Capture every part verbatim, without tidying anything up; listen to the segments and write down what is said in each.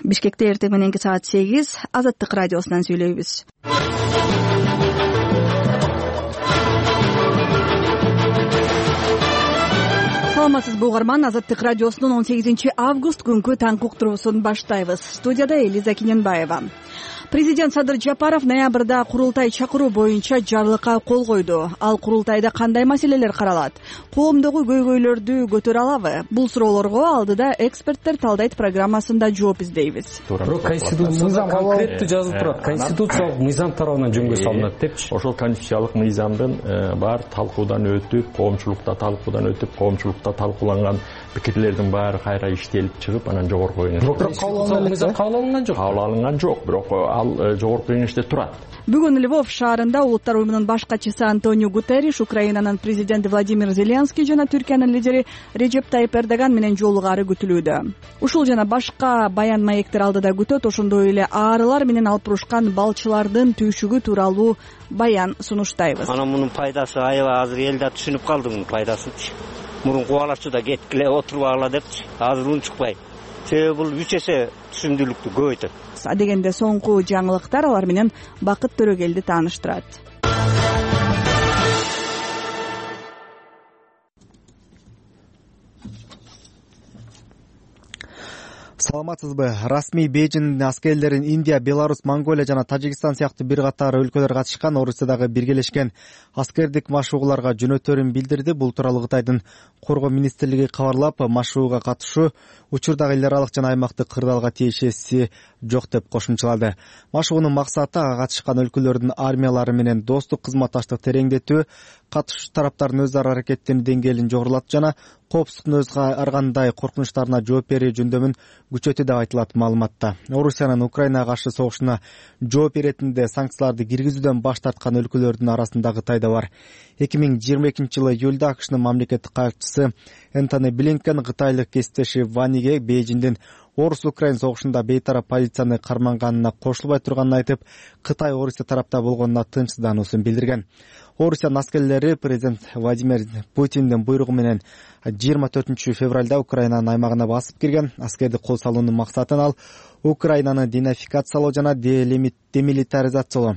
Бишкекте эртең мененки саат сегиз Азаттык радиосунан сүйлөйбүз. Саламатсызбы угарман, Азаттык радиосунун он сегизинчи август күнкү таңкы уктуруусун баштайбыз. Студияда Элиза Киненбаева. Президент Садыр Жапаров ноябрда курултай чакыруу боюнча жарлыкка кол койду. Ал курултайда кандай маселелер каралат? Коомдогу көйгөйлөрдү көтөрө алабы? Бул суроолорго алдыда эксперттер талдайт программасында жооп издейбиз. Бирок конституцияда конкреттүү жазылып турат. Конституциялык мыйзам тарабынан жөнгө салынат депчи. Ошол конституциялык мыйзамдын бар талкуудан өтүп, коомчулукта талкуудан өтүп, коомчулукта талкууланган пикирлердин баары кайра иштелип чыгып, анан жогорку кеңеште. Бирок мыйзам кабыл алынган жок. Кабыл алынган жок, бирок ал жогорку кеңеште турат. Бүгүн Львов шаарында Улуттар уюмунун баш катчысы Антонио Гутерриш, Украинанын президенти Владимир Зеленский жана Түркиянын лидери Режеп Тайип Эрдоган менен жолугаары күтүлүүдө. Ушул жана башка баян маектер алдыда күтөт. Ошондой эле аарылар менен алып урушкан балчылардын түйшүгү тууралуу баян сунуштайбыз. Анан мунун пайдасы аябай азыр эл да түшүнүп калды мунун пайдасын. Мурун кубалачу да кеткиле отурбагыла депчи. Азыр унчукпайт. Себеби бул үч эсе түшүмдүүлүктү көбөйтөт. Адегенде соңку жаңылыктар алар менен Бакыт Төрөгелди тааныштырат. Саламатсызбы? Расмий Бейжиңдин аскерлерин Индия, Беларусь, Монголия жана Тажикстан сыяктуу бир катар өлкөлөр катышкан Орусиядагы биргелешкен аскердик машыгууларга жөнөтөрүн билдирди. Бул тууралуу Кытайдын коргоо министрлиги кабарлап, машыгууга катышуу учурдагы эл аралык жана аймактык кырдаалга тиешеси жок деп кошумчалады. Машыгуунун максаты ага катышкан өлкөлөрдүн армиялары менен достук кызматташтык тереңдетүү, катышуучу тараптардын өз ара аракеттенүү деңгээлин жогорулатуу жана коопсуздуктун өз ар кандай коркунучтарына жооп берүү жөндөмүн күчөтүү деп айтылат маалыматта. Орусиянын Украинага каршы согушуна жооп беретинде санкцияларды киргизүүдөн баш тарткан өлкөлөрдүн арасында Кытай да бар. эки миң жыйырма экинчи жылы июлда АКШнын мамлекеттик катчысы Энтони Блинкен кытайлык кесиптеши Ваниге Бейжиңдин Орус-Украин согушунда бейтарап позицияны карманганына кошулбай турганын айтып, Кытай Орусия тарапта болгонуна тынчсыздануусун билдирген. Орусиянын аскерлери президент Владимир Путиндин буйругу менен жыйырма төртүнчү февралда Украинанын аймагына басып кирген. Аскерди кол салуунун максатын ал Украинаны денацификациялоо жана демилитаризациялоо.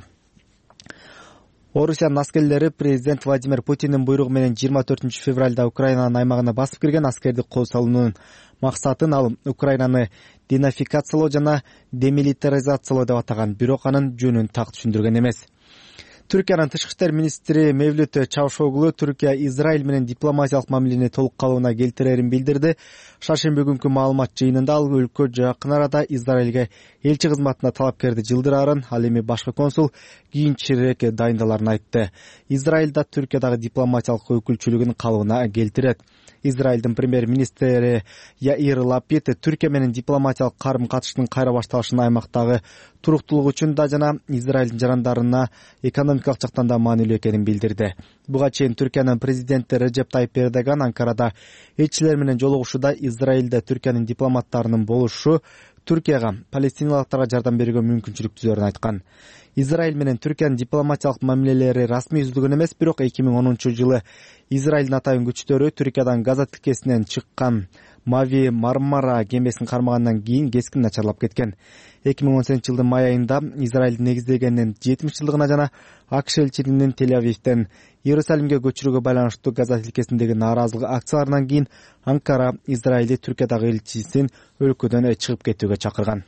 Орусиянын аскерлери президент Владимир Путиндин буйругу менен жыйырма төртүнчү февралда Украинанын аймагына басып кирген. Аскерди кол салуунун максатын ал Украинаны денацификациялоо жана демилитаризациялоо деп атаган, бирок анын жөнүн так түшүндүргөн эмес. Түркиянын тышкы иштер министри Мевлют Чавушоглу Түркия Израиль менен дипломатиялык мамилени толук калыбына келтирерин билдирди. Шаршемби күнкү маалымат жыйынында ал өлкө жакын арада Израилге элчи кызматына талапкерди жылдыраарын, ал эми башкы консул кийинчерээк дайындаларын айтты. Израиль да Түркиядагы дипломатиялык өкүлчүлүгүн калыбына келтирет. Израилдин премьер-министри Яир Лапид Түркия менен дипломатиялык карым-катыштын кайра башталышын аймактагы туруктуулук үчүн да жана Израилдин жарандарына экономикалык жактан да маанилүү экенин билдирди. Буга чейин Түркиянын президенти Режеп Тайип Эрдоган Анкарада элчилер менен жолугушууда Израилде Түркиянын дипломаттарынын болушу Түркияга палестиналыктарга жардам берүүгө мүмкүнчүлүк түзөрүн айткан. Израиль менен Түркиянын дипломатиялык мамилелери расмий үзүлгөн эмес, бирок эки миң онунчу жылы Израилдин атайын күчтөрү Түркиядан Газа тилкесинен чыккан Мави Мармара кемесин кармагандан кийин кескин начарлап кеткен. эки миң он сегизинчи жылдын май айында Израилдин негиздегенинин жетимиш жылдыгына жана АКШ элчилигинин Тель-Авивден Иерусалимге көчүрүүгө байланыштуу Газа тилкесиндеги нааразылык акцияларынан кийин Анкара Израилди Түркиядагы элчисин өлкөдөн чыгып кетүүгө чакырган.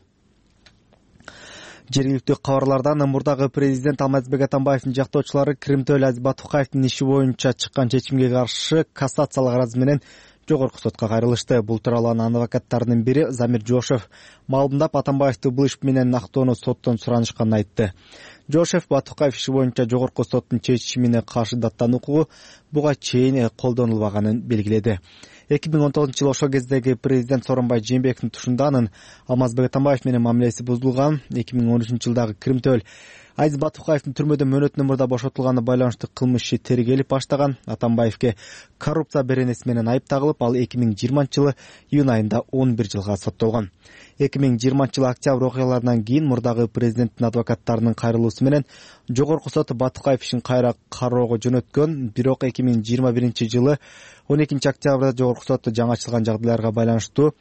Жергиликтүү кабарлардан мурдагы президент Алмазбек Атамбаевдин жактоочулары Кримтөөл Азиз Тукаевдин иши боюнча чыккан чечимге каршы кассациялык арыз менен жогорку сотко кайрылышты. Бул тууралуу анын адвокаттарынын бири Замир Жошев маалымдап, Атамбаевди бул иш менен актоону соттон суранышканын айтты. Жошев Батукаев иши боюнча жогорку соттун чечимине каршы даттануу укугу буга чейин колдонулбаганын белгиледи. эки миң он тогузунчу жылы ошол кездеги президент Сооронбай Жээнбековдин тушунда анын Алмазбек Атамбаев менен мамилеси бузулган. эки миң он үчүнчү жылдагы Кримтөөл Азиз Батукаевдин түрмөдөн мөөнөтүнөн мурда бошотулганы байланыштуу кылмыш иши тергелип баштаган. Атамбаевге коррупция беренеси менен айып тагылып, ал эки миң жыйырманчы жылы июнь айында он бир жылга соттолгон. эки миң жыйырманчы жылы октябрь окуяларынан кийин мурдагы президенттин адвокаттарынын кайрылуусу менен жогорку сот Батукаев ишин кайра кароого жөнөткөн. Бирок эки миң жыйырма биринчи жылы он экинчи октябрда жогорку сот жаңы ачылган жагдайларга байланыштуу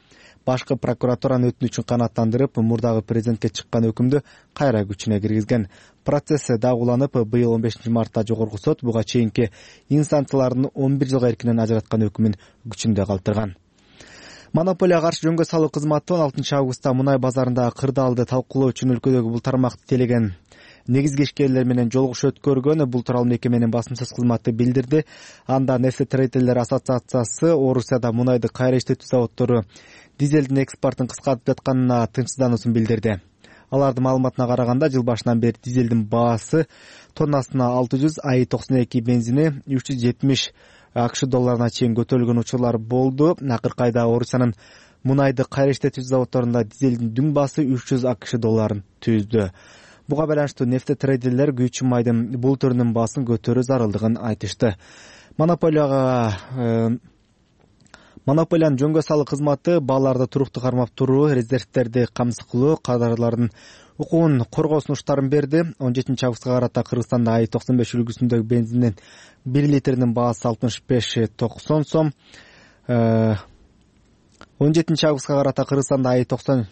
башкы прокуратуранын өтүнүчүн канааттандырып, мурдагы президентке чыккан өкүмдү кайра күчүнө киргизген. Процесс дагы уланып, быйыл он бешинчи мартта жогорку сот буга чейинки инстанциялардын он бир жылга эркинен ажыраткан өкүмүн күчүндө калтырган. Монополияга каршы жөнгө салуу кызматы он алтынчы августта мунай базарындагы кырдаалды талкуулоо үчүн өлкөдөгү бул тармакты телеген негизги ишкерлер менен жолугуш өткөргөн. Бул тууралуу мекеменин басымсыз кызматы билдирди. Анда нефтетрейдерлер ассоциациясы Орусияда мунайды кайра иштетүү заводдору дизелдин экспортун кыскартып жатканына тынчсыздануусун билдирди. Алардын маалыматына караганда, жыл башынан бери дизелдин баасы тоннасына алты жүз, АИ токсон эки бензини үч жүз жетимиш АКШ долларына чейин көтөрүлгөн учурлар болду. Акыркы айда Орусиянын мунайды кайра иштетүү заводдорунда дизелдин дүң баасы үч жүз АКШ долларын түздү. Буга байланыштуу нефтетрейдерлер күйүүчү майдын бул түрүнүн баасын көтөрүү зарылдыгын айтышты. Монополияга Монополиянын жөнгө салуу кызматы бааларды туруктуу кармап туруу, резервтерди камсыз кылуу, кадрлардын укугун коргоо сунуштарын берди. он жетинчи августка карата Кыргызстанда АИ токсон беш үлгүсүндөгү бензиндин бир литринин баасы алтымыш беш токсон сом. он жетинчи августка карата Кыргызстанда АИ токсон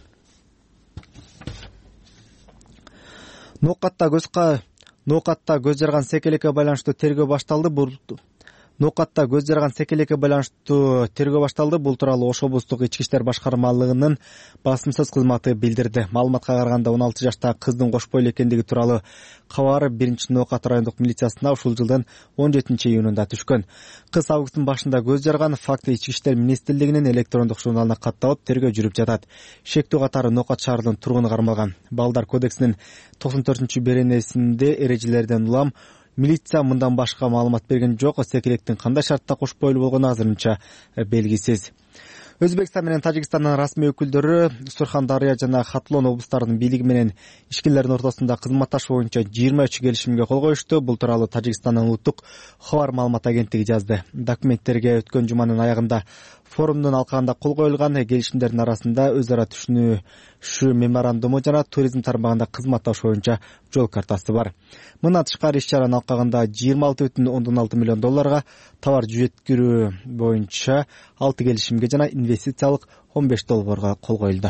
Ноокатта көз Ноокатта көз жарган секелекке байланыштуу тергөө башталды. Бул Ноокатта көз жарган секелекке байланыштуу тергөө башталды. Бул тууралуу Ош облустук ички иштер башкармалыгынын басымсыз кызматы билдирди. Маалыматка караганда, он алты жаштагы кыздын кош бойлуу экендиги тууралуу кабар биринчи Ноокат райондук милициясына ушул жылдын он жетинчи июнунда түшкөн. Кыз августтун башында көз жарган. Факты ички иштер министрлигинин электрондук журналына катталып, тергөө жүрүп жатат. Шектүү катары Ноокат шаарынын тургуну кармалган. Балдар кодексинин токсон төртүнчү беренесинде эрежелерден улам милиция мындан башка маалымат берген жок. Секелектин кандай шартта кош бойлуу болгону азырынча белгисиз. Өзбекстан менен Тажикстандын расмий өкүлдөрү Сурхандария жана Хатлон облустарынын бийлиги менен ишкерлердин ортосунда кызматташуу боюнча жыйырма үч келишимге кол коюшту. Бул тууралуу Тажикстандын улуттук хабар маалымат агенттиги жазды. Документтерге өткөн жуманын аягында форумдун алкагында кол коюлган. Келишимдердин арасында өз ара түшүнүшүү меморандуму жана туризм тармагында кызматташуу боюнча жол картасы бар. Мындан тышкары иш-чаранын алкагында жыйырма алты бүтүн ондон алты миллион долларга товар жеткирүү боюнча алты келишимге жана инвестициялык он беш долбоорго кол коюлду.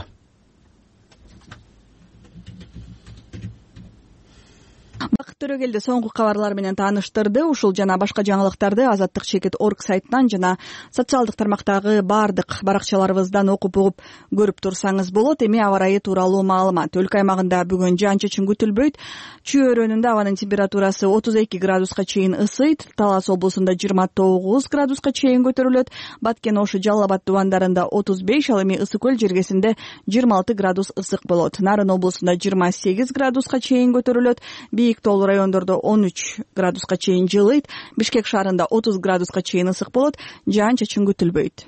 Бакыт Төрөгелди соңку кабарлар менен тааныштырды. Ушул жана башка жаңылыктарды азаттык чекит точка орг сайтынан жана социалдык тармактагы бардык баракчаларыбыздан окуп угуп көрүп турсаңыз болот. Эми аба ырайы тууралуу маалымат. Өлкө аймагында бүгүн жаан-чачын күтүлбөйт. Чүй өрөөнүндө абанын температурасы отуз эки градуска чейин ысыйт. Талас облусунда жыйырма тогуз градуска чейин көтөрүлөт. Баткен, Ош, Жалал Абад тубандарында отуз беш, ал эми Ысык көл жергесинде жыйырма алты градус ысык болот. Нарын облусунда жыйырма сегиз градуска чейин көтөрүлөт. Бийик тоолуу райондордо он үч градуска чейин жылыйт. Бишкек шаарында отуз градуска чейин ысык болот. Жаан-чачын күтүлбөйт.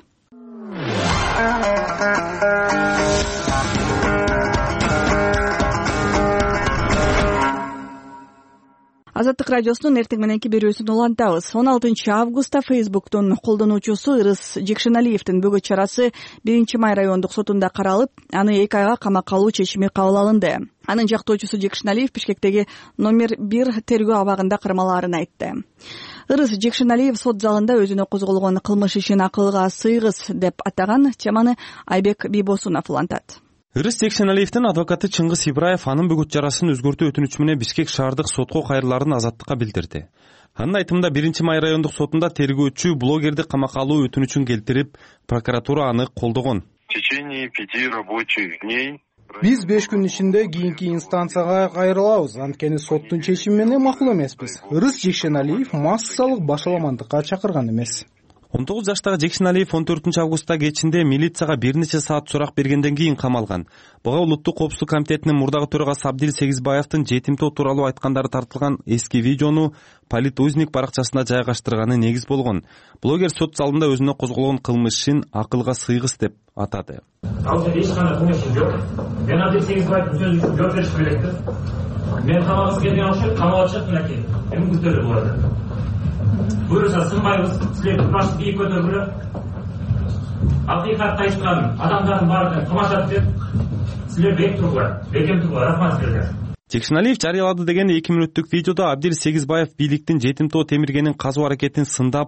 Азаттык радиосунун эртең мененки берүүсүн улантабыз. он алтынчы августта Facebook'тун колдонуучусу Ырыс Жекшеналиевдин бөгөт чарасы биринчи май райондук сотунда каралып, аны эки айга камакка алуу чечими кабыл алынды. Анын жактоочусу Жекшеналиев Бишкектеги номер бир тергөө абагында кармалаарын айтты. Ырыс Жекшеналиев сот залында өзүнө козголгон кылмыш ишин акылга сыйгыз деп атаган. Теманы Айбек Бийбосунов улантат. Ырыс Жекшеналиевдин адвокаты Чыңгыз Ибраев анын бөгөт чарасын өзгөртүү өтүнүчү менен Бишкек шаардык сотко кайрылаарын азаттыкка билдирди. Анын айтымында биринчи май райондук сотунда тергөөчү блогерди камакка алуу өтүнүчүн келтирип, прокуратура аны колдогон. В течение пяти рабочих дней биз беш күн ичинде кийинки инстанцияга кайрылабыз. Анткени соттун чечими менен макул эмеспиз. Ырыс Жекшеналиев массалык башаламандыкка чакырган эмес. он тогуз жаштагы Жекшеналиев он төртүнчү августта кечинде милицияга бир нече саат сурак бергенден кийин камалган. Буга Улуттук коопсуздук комитетинин мурдагы төрагасы Абдил Сегизбаевдин жетимтоо тууралуу айткандары тартылган эски видеону Политузник баракчасына жайгаштырганы негиз болгон. Блогер сот залында өзүнө козголгон кылмышын акылга сыйгыз деп атады. Ал эч кандай кылмышым жок. Мен Абдил Сегизбаевдин сөзү үчүн жооп бериш керекти. Мен камалгыс келген акча камалга чыгып мынакей. Эми күздөрү болот. Буюрса сынбайбыз, силер баш бийик көтөргүлө. Акыйкатты айткан адамдардын баарын кымашат деп силер бек тургула, бекем тургула, рахмат силерге. Жекшеналиев жарыялады деген эки мүнөттүк видеодо Абдил Сегизбаев бийликтин жетимтоо темиргенин казуу аракетин сындап,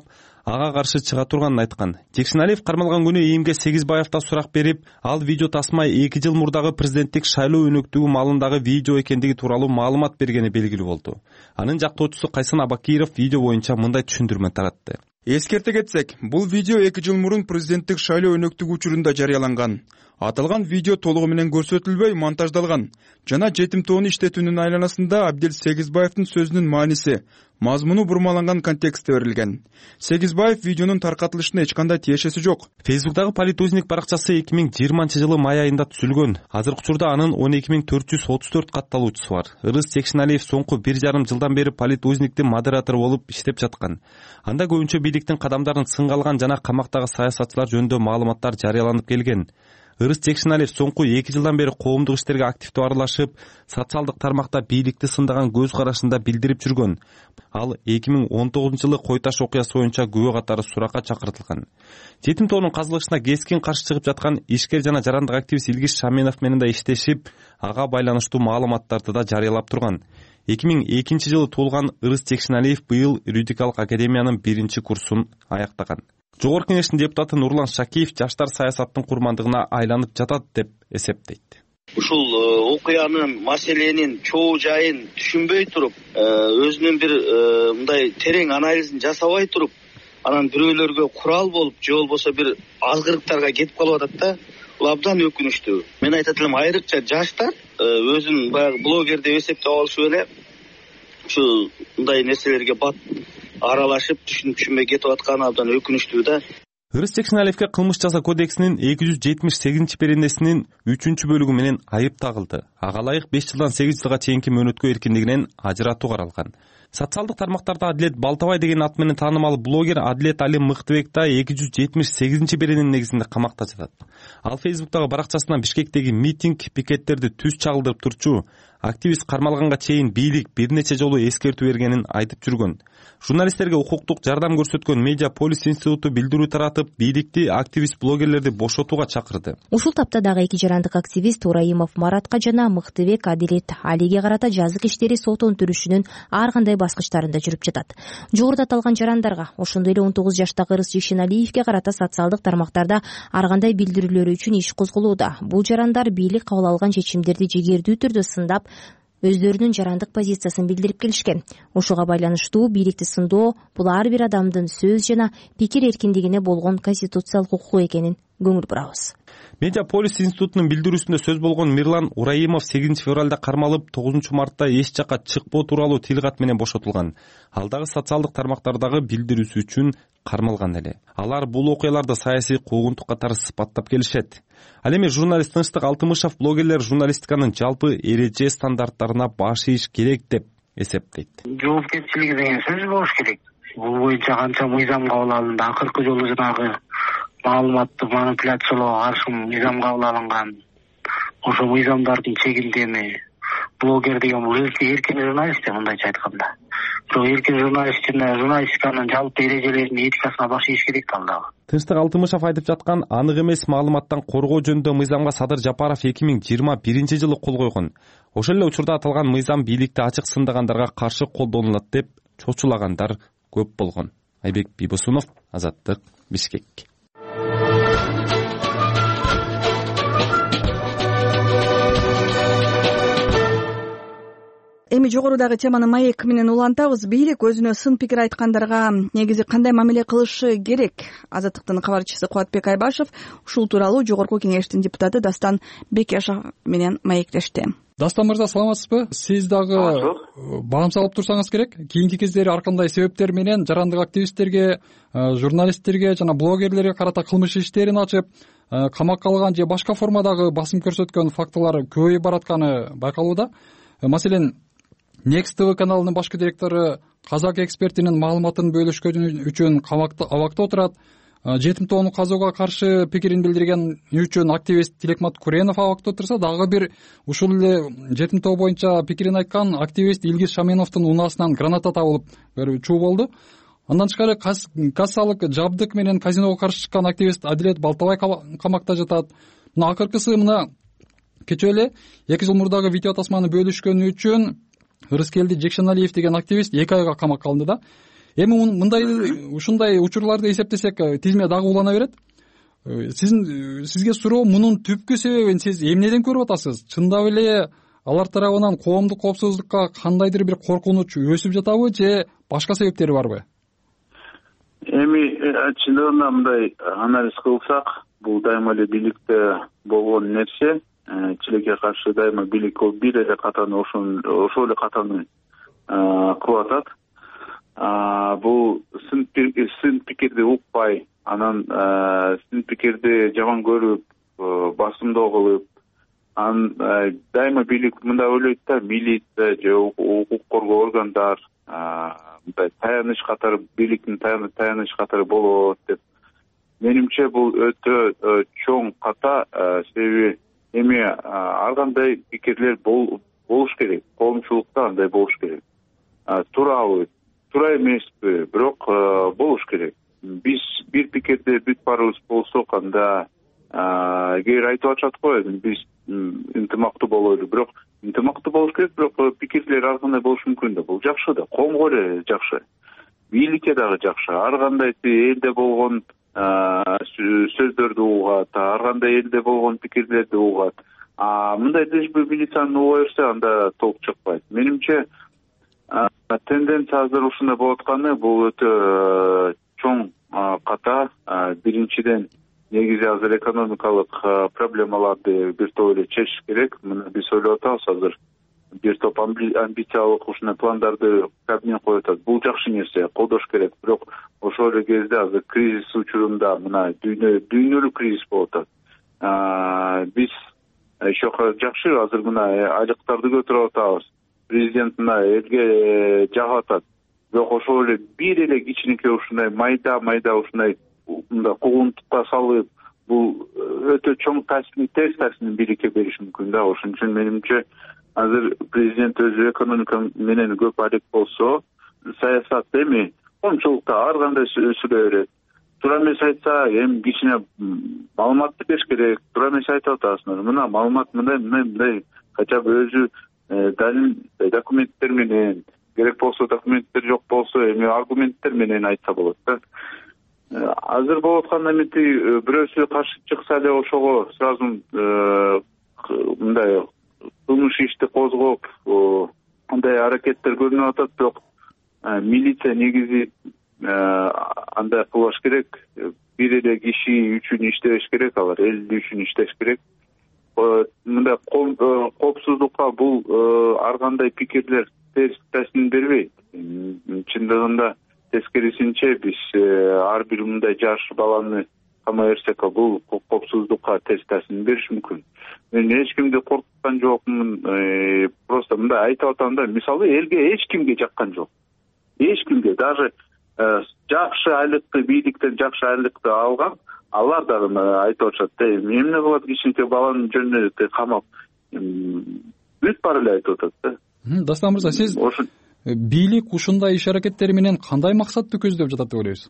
ага каршы чыга турганын айткан. Жекшеналиев кармалган күнү ИИМге Сегизбаевда сурак берип, ал видео тасма эки жыл мурдагы президенттик шайлоо өнөктүгү маалындагы видео экендиги тууралуу маалымат бергени белгилүү болду. Анын жактоочусу Кайсын Абакиров видео боюнча мындай түшүндүрмө таратты. Эскерте кетсек, бул видео эки жыл мурун президенттик шайлоо өнөктүгү учурунда жарыяланган. Аталган видео толугу менен көрсөтүлбөй монтаждалган жана жетим тоону иштетүүнүн айланасында Абдил Сегизбаевдин сөзүнүн мааниси, мазмуну бурмаланган контекстте берилген. Сегизбаев видеонун таркатылышына эч кандай тиешеси жок. Фейсбуктагы политузник баракчасы эки миң жыйырманчы жылы май айында түзүлгөн. Азыркы учурда анын он эки миң төрт жүз отуз төрт катталуучусу бар. Ырыс Жекшеналиев соңку бир жарым жылдан бери политузниктин модератору болуп иштеп жаткан. Анда көбүнчө бийликтин кадамдарын сынга алган жана камактагы саясатчылар жөнүндө маалыматтар жарыяланып келген. Ырыс Жекшеналиев соңку эки жылдан бери коомдук иштерге активдүү аралашып, социалдык тармакта бийликти сындаган көз карашында билдирип жүргөн. Ал эки миң он тогузунчу жылы Кой Таш окуясы боюнча күбө катары суракка чакыртылган. Жетим тоонун казылышына кескин каршы чыгып жаткан ишкер жана жарандык активист Илгиз Шаменов менен да иштешип, ага байланыштуу маалыматтарды да жарыялап турган. эки миң экинчи жылы туулган Ырыс Жекшеналиев быйыл юридикалык академиянын биринчи курсун аяктаган. Жогорку Кеңештин депутаты Нурлан Шакиев жаштар саясаттын курмандыгына айланып жатат деп эсептейт. Ушул окуянын, маселенин чоо жайын түшүнбөй туруп, өзүнүн бир мындай терең анализин жасабай туруп, анан бирөөлөргө курал болуп, же болбосо бир азгырыктарга кетип калып атат да. Бул абдан өкүнүчтүү. Мен айтат элем, айрыкча жаштар өзүн баягы блогер деп эсептеп алышып эле ушу мындай нерселерге бат аралашып, түшүнүп түшүнбөй кетип атканы абдан өкүнүчтүү да. Ырыс Жекшеналиевке кылмыш жаза кодексинин эки жүз жетимиш сегизинчи беренесинин үчүнчү бөлүгү менен айып тагылды. Ага ылайык беш жылдан сегиз жылга чейинки мөөнөткө эркиндигинен ажыратуу каралган. Социалдык тармактарда Адилет Балтабай деген ат менен таанымал блогер Адилет Али Мыктыбек да эки жүз жетимиш сегизинчи берененин негизинде камакта жатат. Ал Фейсбуктагы баракчасынан Бишкектеги митинг, пикеттерди түз чагылдырып турчу активист кармалганга чейин бийлик бир нече жолу эскертүү бергенин айтып жүргөн. Журналисттерге укуктук жардам көрсөткөн Медиа Полис институту билдирүү таратып, бийликти активист блогерлерди бошотууга чакырды. Ушул тапта дагы эки жарандык активист Тураимов Маратка жана Мыктыбек Адилет Алиге карата жазык иштери сот өнтүрүшүнүн ар кандай баскычтарында жүрүп жатат. Жогоруда аталган жарандарга, ошондой эле он тогуз жаштагы Ырыс Жекшеналиевге карата социалдык тармактарда ар кандай билдирүүлөр үчүн иш козголууда. Бул жарандар бийлик кабыл алган чечимдерди жегердүү түрдө сындап, өздөрүнүн жарандык позициясын билдирип келишкен. Ошого байланыштуу бийликти сындоо бул ар бир адамдын сөз жана пикир эркиндигине болгон конституциялык укугу экенин көңүл бурабыз. Медиа Полис институтунун билдирүүсүндө сөз болгон Мирлан Ураимов сегизинчи февралда кармалып, тогузунчу мартта эч жакка чыкпоо тууралуу тил кат менен бошотулган. Ал дагы социалдык тармактардагы билдирүүсү үчүн кармалган эле. Алар бул окуяларды саясий куугунтук катары сыпаттап келишет. Ал эми журналист Тынчтык Алтымышев блогерлер журналистиканын жалпы эреже стандарттарына баш ийиш керек деп эсептейт. Жоопкерчилиги деген сөз болуш керек. Бул боюнча канча мыйзам кабыл алынды. Акыркы жолу жанагы маалыматты манипуляциялоого каршы мыйзам кабыл алынган. Ошо мыйзамдардын чегинде эми блогер деген бул эркин журналист деп мындайча айтканда. Бирок эркин журналист жана журналистиканын жалпы эрежелеринин этикасына баш ийиш керек да дагы. Тынчтык Алтымышев айтып жаткан анык эмес маалыматтан коргоо жөнүндө мыйзамга Садыр Жапаров эки миң жыйырма биринчи жылы кол койгон. Ошол эле учурда аталган мыйзам бийликти ачык сындагандарга каршы колдонулат деп чочулагандар көп болгон. Айбек Бибосунов, Азаттык, Бишкек. Эми жогорудагы теманы маек менен улантабыз. Бийлик өзүнө сын пикир айткандарга негизи кандай мамиле кылышы керек? Азаттыктын кабарчысы Кубатбек Айбашев ушул тууралуу Жогорку Кеңештин депутаты Дастан Бекешов менен маектешти. Дастан мырза, саламатсызбы? Сиз дагы баам салып турсаңыз керек. Кийинки кездери ар кандай себептер менен жарандык активисттерге, журналисттерге жана блогерлерге карата кылмыш иштерин ачып, камакка алган же башка формадагы басым көрсөткөн фактылар көбөйүп баратканы байкалууда. Маселен, Next ти ви каналынын башкы директору казак экспертинин маалыматын бөлүшкөнү үчүн камакта абакта отурат. Жетим тоону казууга каршы пикирин билдирген үчүн активист Тилекмат Куренов абакта отурса, дагы бир ушул эле жетим тоо боюнча пикирин айткан активист Илгиз Шаменовдун унаасынан граната табылып чуу болду. Андан тышкары кассалык жабдык менен казиного каршы чыккан активист Адилет Балтабай камакта жатат. Мына акыркысы мына кечээ эле эки жыл мурдагы видео тасманы бөлүшкөнү үчүн Ырыскелди Жекшеналиев деген активист эки айга камакка алынды да. эми мындай ушундай учурларды эсептесек тизме дагы улана берет. Сиздин сизге суроо мунун түпкү себебин сиз эмнеден көрүп атасыз? Чындап эле алар тарабынан коомдук коопсуздукка кандайдыр бир коркунуч өсүп жатабы же башка себептери барбы? Эми чындыгында мындай анализ кылсак, бул дайыма эле бийликте болгон нерсе. Чилекке каршы дайыма бийлик бир эле катаны ошол эле катаны кылып атат. Бул сын пикирди укпай, анан сын пикирди жаман көрүп, басымдоо кылып, анан дайыма бийлик мындай ойлойт да, милиция же укук коргоо органдар мындай таяныч катары, бийликтин таяныч катары болот деп. Менимче бул өтө чоң ката, себеби эми ар кандай пикирлер болуш керек, коомчулукта андай болуш керек. Туурабы, туура эмеспи, бирок болуш керек. Биз бир пикирде бүт баарыбыз болсок, анда кээ айтып атышат го, биз ынтымактуу болойлу, бирок ынтымактуу болуш керек, бирок пикирлер ар кандай болушу мүмкүн да. Бул жакшы да, коомго эле жакшы, бийликке дагы жакшы. Ар кандай элде болгон сөздөрдү угат, ар кандай элде болгон пикирлерди угат. Мындай дезмобилизацияны уга берсе, анда толк чыкпайт. Менимче тенденция азыр ушундай болуп атканы, бул өтө чоң ката. Биринчиден, негизи азыр экономикалык проблемаларды бир топ эле чечиш керек. Мына биз ойлоп атабыз, азыр бир топ амбициялык ушундай пландарды Кабмин коюп атат. Бул жакшы нерсе, колдош керек. Бирок ошол эле кезде азыр кризис учурунда, мына дүйнөлүк кризис болуп атат. Биз еще жакшы азыр мына айлыктарды көтөрүп атабыз. Президент мына элге жагып атат. Бирок ошол эле бир эле кичинекей ушундай майда майда ушундай мында куугунтукка салып, бул өтө чоң таасирин, терс таасирин бийликке бериши мүмкүн да. Ошон үчүн менимче азыр президент өзү экономика менен көп алек болсо, саясат эми коомчулукта ар кандай сүйлөй берет. Туура эмес айтса, эми кичине маалыматты бериш керек. Туура эмес айтып атасыңар. Мына маалымат мындай, мындай, хотя бы өзү далил, документтер менен, керек болсо документтер жок болсо, эми аргументтер менен айтса болот да. Азыр болуп аткан эмети бирөөсү каршы чыкса эле ошого сразу мындай кылмыш ишти козгоп, андай аракеттер көрүнүп атат. Бирок милиция негизи андай кылбаш керек. Бир эле киши үчүн иштебеш керек, алар эл үчүн иштеш керек. Мындай коопсуздукка бул ар кандай пикирлер терс таасирин бербейт. Чындыгында тескерисинче биз ар бир мындай жаш баланы камай берсек, бул коопсуздукка терс таасирин бериши мүмкүн. Мен эч кимди коркуткан жокмун. Просто мындай айтып атам да, мисалы элге эч кимге жаккан жок. Эч кимге, даже жакшы айлыкты, бийликтен жакшы айлыкты алган, алар дагы айтып атышат, эмне кылат кичинекей баланын жөнүнө камап. Бүт баары эле айтып атат да. Дастан мырза, сиз бийлик ушундай иш аракеттери менен кандай максатты көздөп жатат деп ойлойсуз?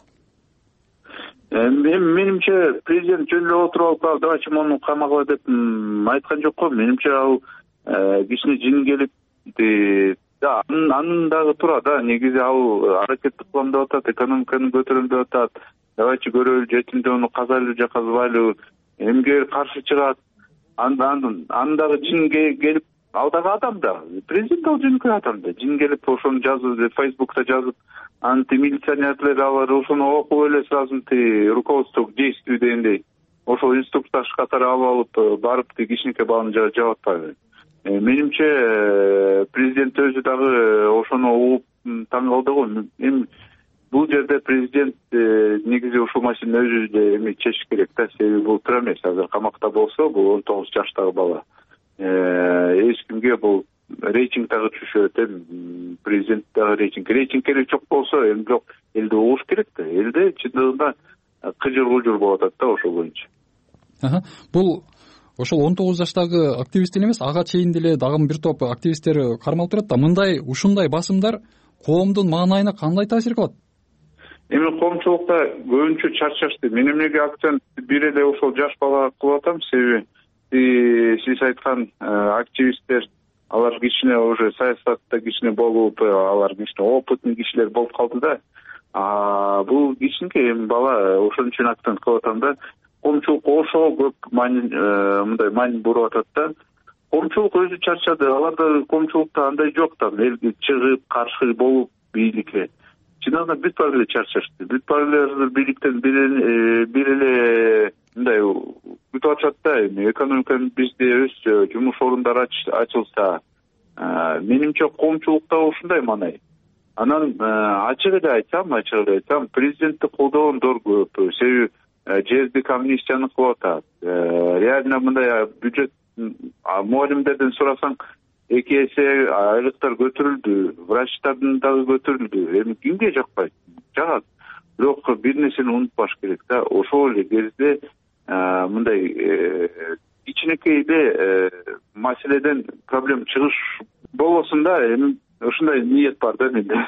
Менимче президент жөн эле отуруп алып, давайте муну камагыла деп айткан жок го. Менимче ал кичине жин келип, да, анын дагы туура да. Негизи ал аракетти кылам деп атат, экономиканы көтөрөм деп атат. Давайте көрөлү, жетимдөөнү казайлы же казбайлы, эмге каршы чыгат. Андан дагы жин келип, ал дагы адам да. Президент ал жөнөкөй адам да. Жин келип ошону жазып, Фейсбукта жазып, анты милиционерлер алар ошону окуп эле сразу руководство к действию дегендей. Ошол инструктаж катары алып алып барып кичинекей баланы жаап атпайбы. Менимче президент өзү дагы ошону угуп таң калды го. Эми бул жерде президент негизи ушул маселени өзү эле эми чечиш керек да. Себеби бул туура эмес. Азыр камакта болсо, бул он тогуз жаштагы бала. Эч кимге бул рейтинг дагы түшөт, эми президент дагы рейтинг. Рейтинг керек жок болсо, эми бирок элди угуш керек да. Элде чындыгында кыжыр-кыжыр болуп атат да ошол боюнча. Бул ошол он тогуз жаштагы активист эле эмес, ага чейин деле дагы бир топ активисттер кармалып турат да. Мындай ушундай басымдар коомдун маанайына кандай таасир кылат? Эми коомчулукта көбүнчө чарчашты. Мен эмнеге акцент бир эле ошол жаш балага кылып атам, себеби сиз айткан активисттер, алар кичине уже саясатта кичине болуп, алар кичине опытный кишилер болуп калды да. бул кичинекей эми бала, ошон үчүн акцент кылып атам да. Коомчулук ошого көп маани мындай маани буруп атат да. Коомчулук өзү чарчады. Аларда коомчулукта андай жок да, элге чыгып каршы болуп бийликке. Чындыгында бүт баары эле чарчашты. Бүт баары эле бийликтен бир эле мындай күтүп атышат да. Экономика бизде өссө, жумуш орундары ачылса, менимче коомчулукта ушундай маанай. Анан ачык эле айтсам, ачык эле айтсам, президентти колдогондор көп. Себеби жерди амнистияны кылып атат. Реально мындай бюджет мугалимдерден сурасаң, эки эсе айлыктар көтөрүлдү, врачтардын дагы көтөрүлдү. Эми кимге жакпайт? Жагат. Бирок бир нерсени унутпаш керек да. Ошол эле кезде мындай кичинекей эле маселеден проблема чыгыш болбосун да. Эми ушундай ниет бар да менде.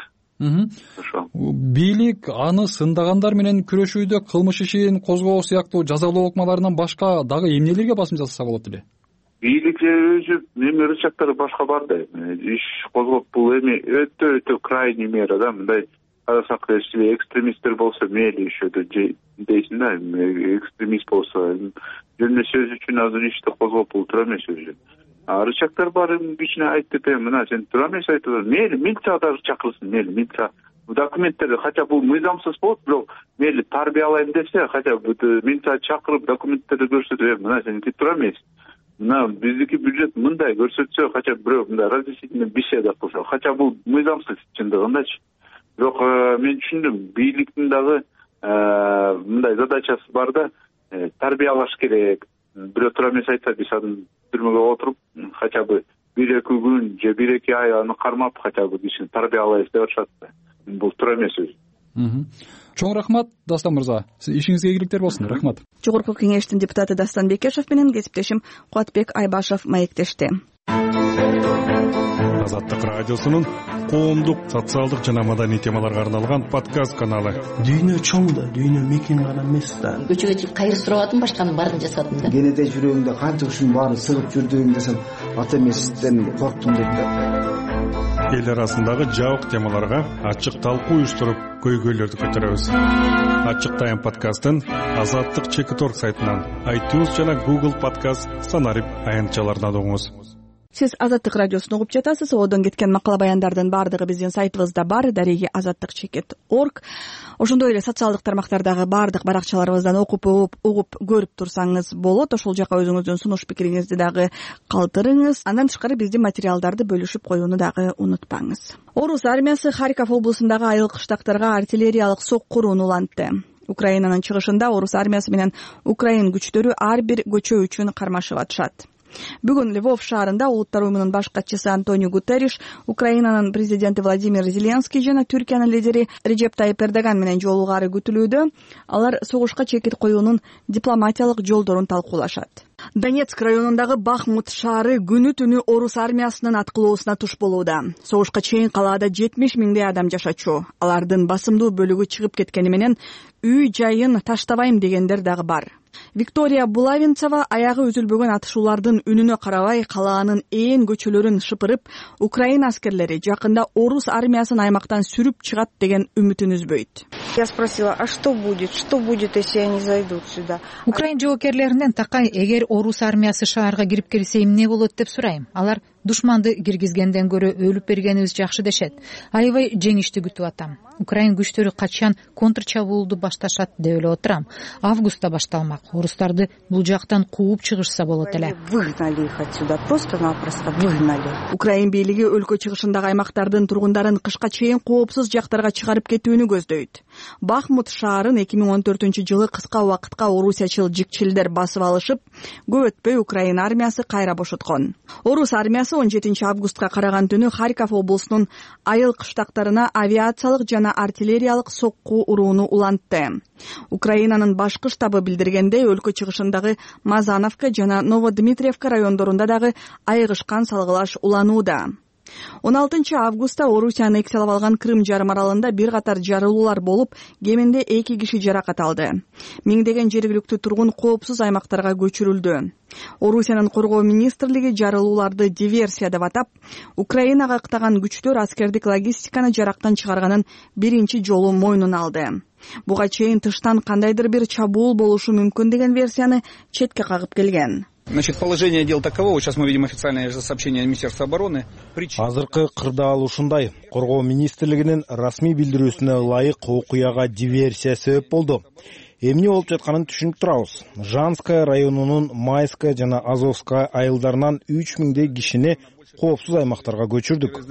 Бийлик аны сындагандар менен күрөшүүдө кылмыш ишин козгоо сыяктуу жазалоо ыкмаларынан башка дагы эмнелерге басым жасаса болот эле? Бийлик өзү эми рычагдары башка бар да. Иш козгоп бул эми өтө өтө крайний мера да. Мындай карасак экстремисттер болсо мейли ишөдө дейсиң да. Экстремист болсо жөн сөз үчүн азыр ишти козгоп бул туура эмес өзү. Рычагдар бар, кичине айтып, мына сен туура эмес айтып атасың. Мейли милиция дагы чакырсын, мейли милиция документтерди, хотя бул мыйзамсыз болот, бирок мейли тарбиялайм десе, хотя милиция чакырып документтерди көрсөтүп, мына сеники туура эмес. Мына биздики бюджет мындай көрсөтсө, хотя бирөө мындай разрешительный беседа кылса, хотя бул мыйзамсыз чындыгындачы. Бирок мен түшүндүм, бийликтин дагы мындай задачасы бар да, тарбиялаш керек. Бирөө туура эмес айтса, биз аны түрмөгө отуруп, хотя бы бир эки күн же бир эки ай аны кармап, хотя бы кишини тарбиялайбыз деп атышат да. Бул туура эмес өзү. Чоң рахмат, Дастан мырза. Ишиңизге ийгиликтер болсун. Рахмат. Жогорку кеңештин депутаты Дастан Бекешев менен кесиптешим Кубатбек Айбашев маектешти. Азаттык радиосунун коомдук, социалдык жана маданий темаларга арналган подкаст каналы. Дүйнө чоң да, дүйнө мекен гана эмес да. Көчөгө чыгып кайыр сурап атам, башканын баарын жасадым да. Кенете жүрөгүмдө канча ушунун баарын сыгып жүрдүм десем, ата эмесизден корктум дейт да. Эл арасындагы жабык темаларга ачык талкуу уюштуруп, көйгөйлөрдү көтөрөбүз. Ачык тайм подкастын Азаттык чекит точка орг сайтынан, iTunes жана Google подкаст санарип аянтчаларынан угуңуз. Сиз Азаттык радиосун угуп жатасыз. Одон кеткен макала баяндардын баардыгы биздин сайтыбызда бар, дареги азаттык чекит точка орг. Ошондой эле социалдык тармактардагы баардык баракчаларыбыздан окуп, угуп, көрүп турсаңыз болот. Ошол жака өзүңүздүн сунуш пикириңизди дагы калтырыңыз. Андан тышкары биздин материалдарды бөлүшүп коюуну дагы унутпаңыз. Орус армиясы Харьков облусундагы айыл кыштактарга артиллериялык сокку урууну улантты. Украинанын чыгышында орус армиясы менен украин күчтөрү ар бир көчө үчүн кармашып атышат. Бүгүн Львов шаарында Улуттар уюмунун баш катчысы Антонио Гутерриш, Украинанын президенти Владимир Зеленский жана Түркиянын лидери Реджеп Тайип Эрдоган менен жолугаары күтүлүүдө. Алар согушка чекит коюунун дипломатиялык жолдорун талкуулашат. Донецк районундагы Бахмут шаары күнү түнү орус армиясынын аткылоосуна туш болууда. Согушка чейин калаада жетимиш миңдей адам жашачу. Алардын басымдуу бөлүгү чыгып кеткени менен үй жайын таштабайм дегендер дагы бар. Виктория Булавинцева аягы үзүлбөгөн атышуулардын үнүнө карабай калаанын ээн көчөлөрүн шыпырып, Украина аскерлери жакында орус армиясын аймактан сүрүп чыгат деген үмүтүн үзбөйт. Я спросила, а что будет? Что будет, если они зайдут сюда? Украин жоокерлеринен такай, эгер орус армиясы шаарга кирип келсе эмне болот деп сурайм. Алар душманды киргизгенден көрө өлүп бергенибиз жакшы дешет. Аябай жеңишти күтүп атам. Украин күчтөрү качан контрчабуулду башташат деп эле отурам. Августта башталмак. Орустарды бул жактан кууп чыгышса болот эле. Выгнали их отсюда, просто-напросто выгнали. Украин бийлиги өлкө чыгышындагы аймактардын тургундарын кышка чейин коопсуз жактарга чыгарып кетүүнү көздөйт. Бахмут шаарын эки миң он төртүнчү жылы кыска убакытка орусиячыл жикчилдер басып алышып, көп өтпөй Украин армиясы кайра бошоткон. Орус армиясы он жетинчи августка караган түнү Харьков облусунун айыл кыштактарына авиациялык жана артиллериялык сокку урууну улантты. Украинанын башкы штабы билдиргендей, өлкө чыгышындагы Мазановка жана Новодмитриевка райондорунда дагы айыгышкан салгылаш уланууда. он алтынчы августта Орусия аннексиялап алган Крым жарым аралында бир катар жарылуулар болуп, кеминде эки киши жаракат алды. Миңдеген жергиликтүү тургун коопсуз аймактарга көчүрүлдү. Орусиянын коргоо министрлиги жарылууларды диверсия деп атап, Украинага ыктаган күчтөр аскердик логистиканы жарактан чыгарганын биринчи жолу мойнуна алды. Буга чейин тыштан кандайдыр бир чабуул болушу мүмкүн деген версияны четке кагып келген. Значит, положение дел таково. Сейчас мы видим официальное сообщение Министерства обороны. Азыркы кырдаал ушундай. Коргоо министрлигинин расмий билдирүүсүнө ылайык окуяга диверсия себеп болду. Эмне болуп жатканын түшүнүп турабыз. Жанская районунун Майская жана Азовская айылдарынан үч миңдей кишини коопсуз аймактарга көчүрдүк.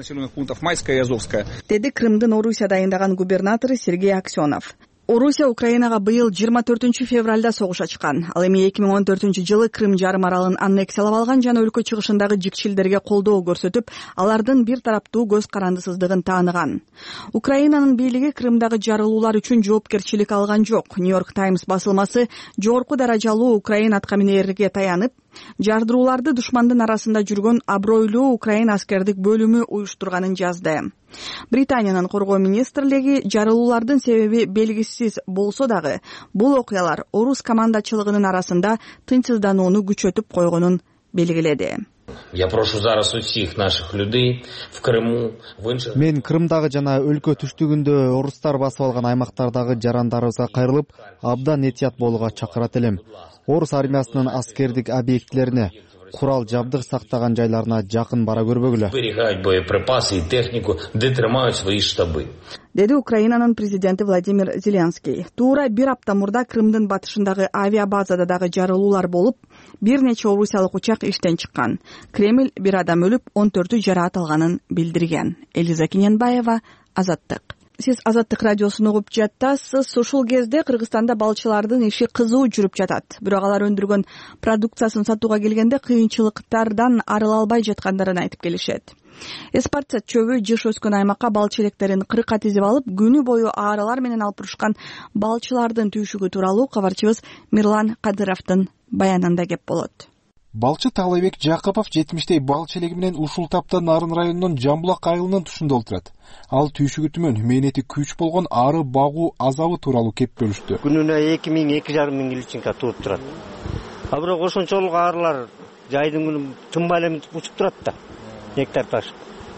Деди Крымдын Орусия дайындаган губернатору Сергей Аксенов. Орусия Украинага быйыл жыйырма төртүнчү февралда согуш ачкан. Ал эми эки миң он төртүнчү жылы Крым жарым аралын аннексиялап алган жана өлкө чыгышындагы жикчилдерге колдоо көрсөтүп, алардын бир тараптуу көз карандысыздыгын тааныган. Украинанын бийлиги Крымдагы жарылуулар үчүн жоопкерчилик алган жок. Нью-Йорк Таймс басылмасы жогорку даражалуу Украин аткаминерлерге таянып, жардырууларды душмандын арасында жүргөн абройлуу Украин аскердик бөлүмү уюштурганын жазды. Британиянын коргоо министрлиги жарылуулардын себеби белгисиз болсо дагы, бул окуялар орус командачылыгынын арасында тынчсызданууну күчөтүп койгонун белгиледи. Я прошу зараз усих наших людей в Крыму, в инших... Мен Крымдагы жана өлкө түштүгүндө орустар басып алган аймактардагы жарандарыбызга кайрылып, абдан этият болууга чакырат элем. Орус армиясынын аскердик объектилерине, курал жабдык сактаган жайларына жакын бара көрбөгүлө. Зберегать боеприпасы и технику, где тримают свои штабы. Деди Украинанын президенти Владимир Зеленский. Туура бир апта мурда Крымдын батышындагы авиабазада дагы жарылуулар болуп, бир нече орусиялык учак иштен чыккан. Кремль бир адам өлүп, он төртү жараат алганын билдирген. Элиза Киненбаева, Азаттык. Сиз Азаттык радиосун угуп жатасыз. Ушул кезде Кыргызстанда балчылардын иши кызуу жүрүп жатат. Бирок алар өндүргөн продукциясын сатууга келгенде кыйынчылыктардан арыла албай жаткандарын айтып келишет. Эспарца чөбү жыш өскөн аймакка балчы электерин кырыкка тизип алып, күнү бою ааралар менен алып урушкан балчылардын түйшүгү тууралуу кабарчыбыз Мирлан Кадыровдун баянында кеп болот. Балчы Таалайбек Жакыпов жетимиштей балчы элеги менен ушул тапта Нарын районунун Жамбулак айылынын тушунда олтурат. Ал түйшүгү түмөн мээнети күч болгон ары багуу азабы тууралуу кеп бөлүштү. Күнүнө эки миң эки жарым миң личинка тууп турат. А бирок ошончолук арылар жайдын күнү тынбай эле учуп турат да. Гектар таш.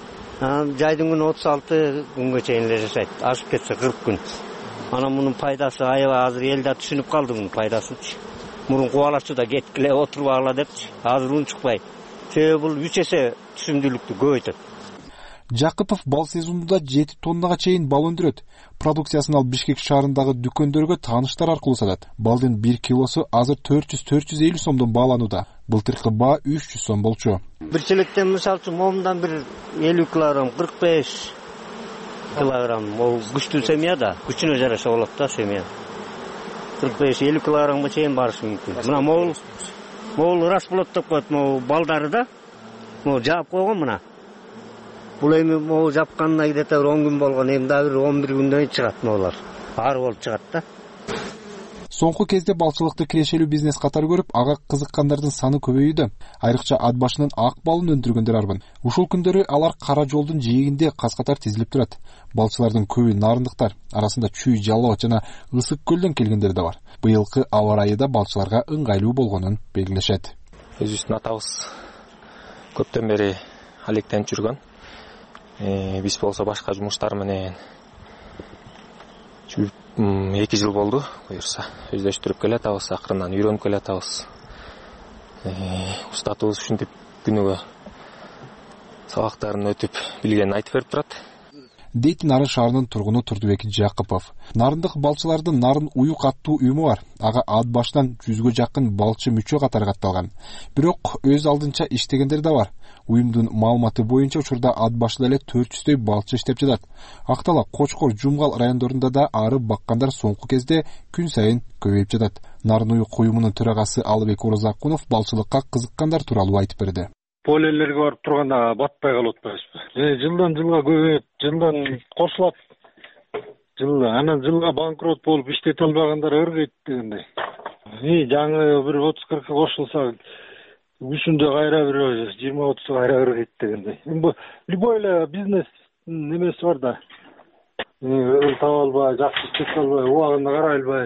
Жайдын күнү отуз алты күнгө чейин эле жашайт. Ашып кетсе кырк күн. Анан мунун пайдасы аябай азыр эл да түшүнүп калды мунун пайдасынчы. Мурун кубалачу да кеткиле отурбагыла депчи. Азыр унчукпайт. Себеби бул үч эсе түсүмдүүлүктү көбөйтөт. Жакыпов бал сезонунда жети тоннага чейин бал өндүрөт. Продукциясын ал Бишкек шаарындагы дүкөндөргө тааныштар аркылуу сатат. Балдын бир килосу азыр төрт жүз төрт жүз элүү сомдон бааланууда. Былтыркы баа үч жүз сом болчу. Бир челектен мисалы үчүн момундан бир элүү килограмм, кырк беш килограмм. Ол күчтүү семья да, күчүнө жараша болот да семья. кырк беш элүү килограммга чейин барышы мүмкүн. Мына могул могул ырас болот деп коет, могул балдары да. Могул жаап койгон мына. Бул эми могул жапканына где-то он күн болгон, эми дагы он бир күндөн чыгат могулар. Ары болуп чыгат да. Соңку кезде балчылыкты кирешелүү бизнес катары көрүп, ага кызыккандардын саны көбөйүүдө. Айрыкча ат башынын ак балын өндүргөндөр арбын. Ушул күндөрү алар Кара жолдун жээгинде каз-катар тизилип турат. Балчылардын көбү нарындыктар, арасында Чүй, Жалоо жана Ысык көлдөн келгендер да бар. Быйылкы аба ырайы да балчыларга ыңгайлуу болгонун белгилешет. Өзүбүздүн атабыз көптөн бери алектенип жүргөн. Э, биз болсо башка жумуштар менен эки жыл болду, буюрса өздөштүрүп келатабыз, акырынан үйрөнүп келатабыз. Э, устатыбыз ушинтип күнүгө сабактарын өтүп билгенин айтып берип турат. Дейт Нарын шаарынын тургуну Турдубек Жакыпов. Нарындык балчылардын Нарын уюк аттуу уюму бар. Ага ат башынан жүзгө жакын балчы мүчө катары катталган. Бирок өз алдынча иштегендер да бар. Уюмдун маалыматы боюнча учурда ат башында эле төрт жүздөй балчы иштеп жатат. Актала, Кочкор, Жумгал райондорунда да ары баккандар соңку кезде күн сайын көбөйүп жатат. Нарын уюк уюмунун төрагасы Алыбек Орозакунов балчылыкка кызыккандар тууралуу айтып берди. Полелерге барып турганда батпай калып атпайбызбы? Жылдан жылга көбөйөт, жылдан кошулат. Жылда анан жылга банкрот болуп иштете албагандар ыргыйт дегендей. И жаңы бир отуз кыркка кошулса үчүндө кайра бир жыйырма отузу кайра бир кетти дегендей. Эми любой эле бизнестин немеси бар да. Өзүн таба албай, жакшы иштете албай, убагында карай албай,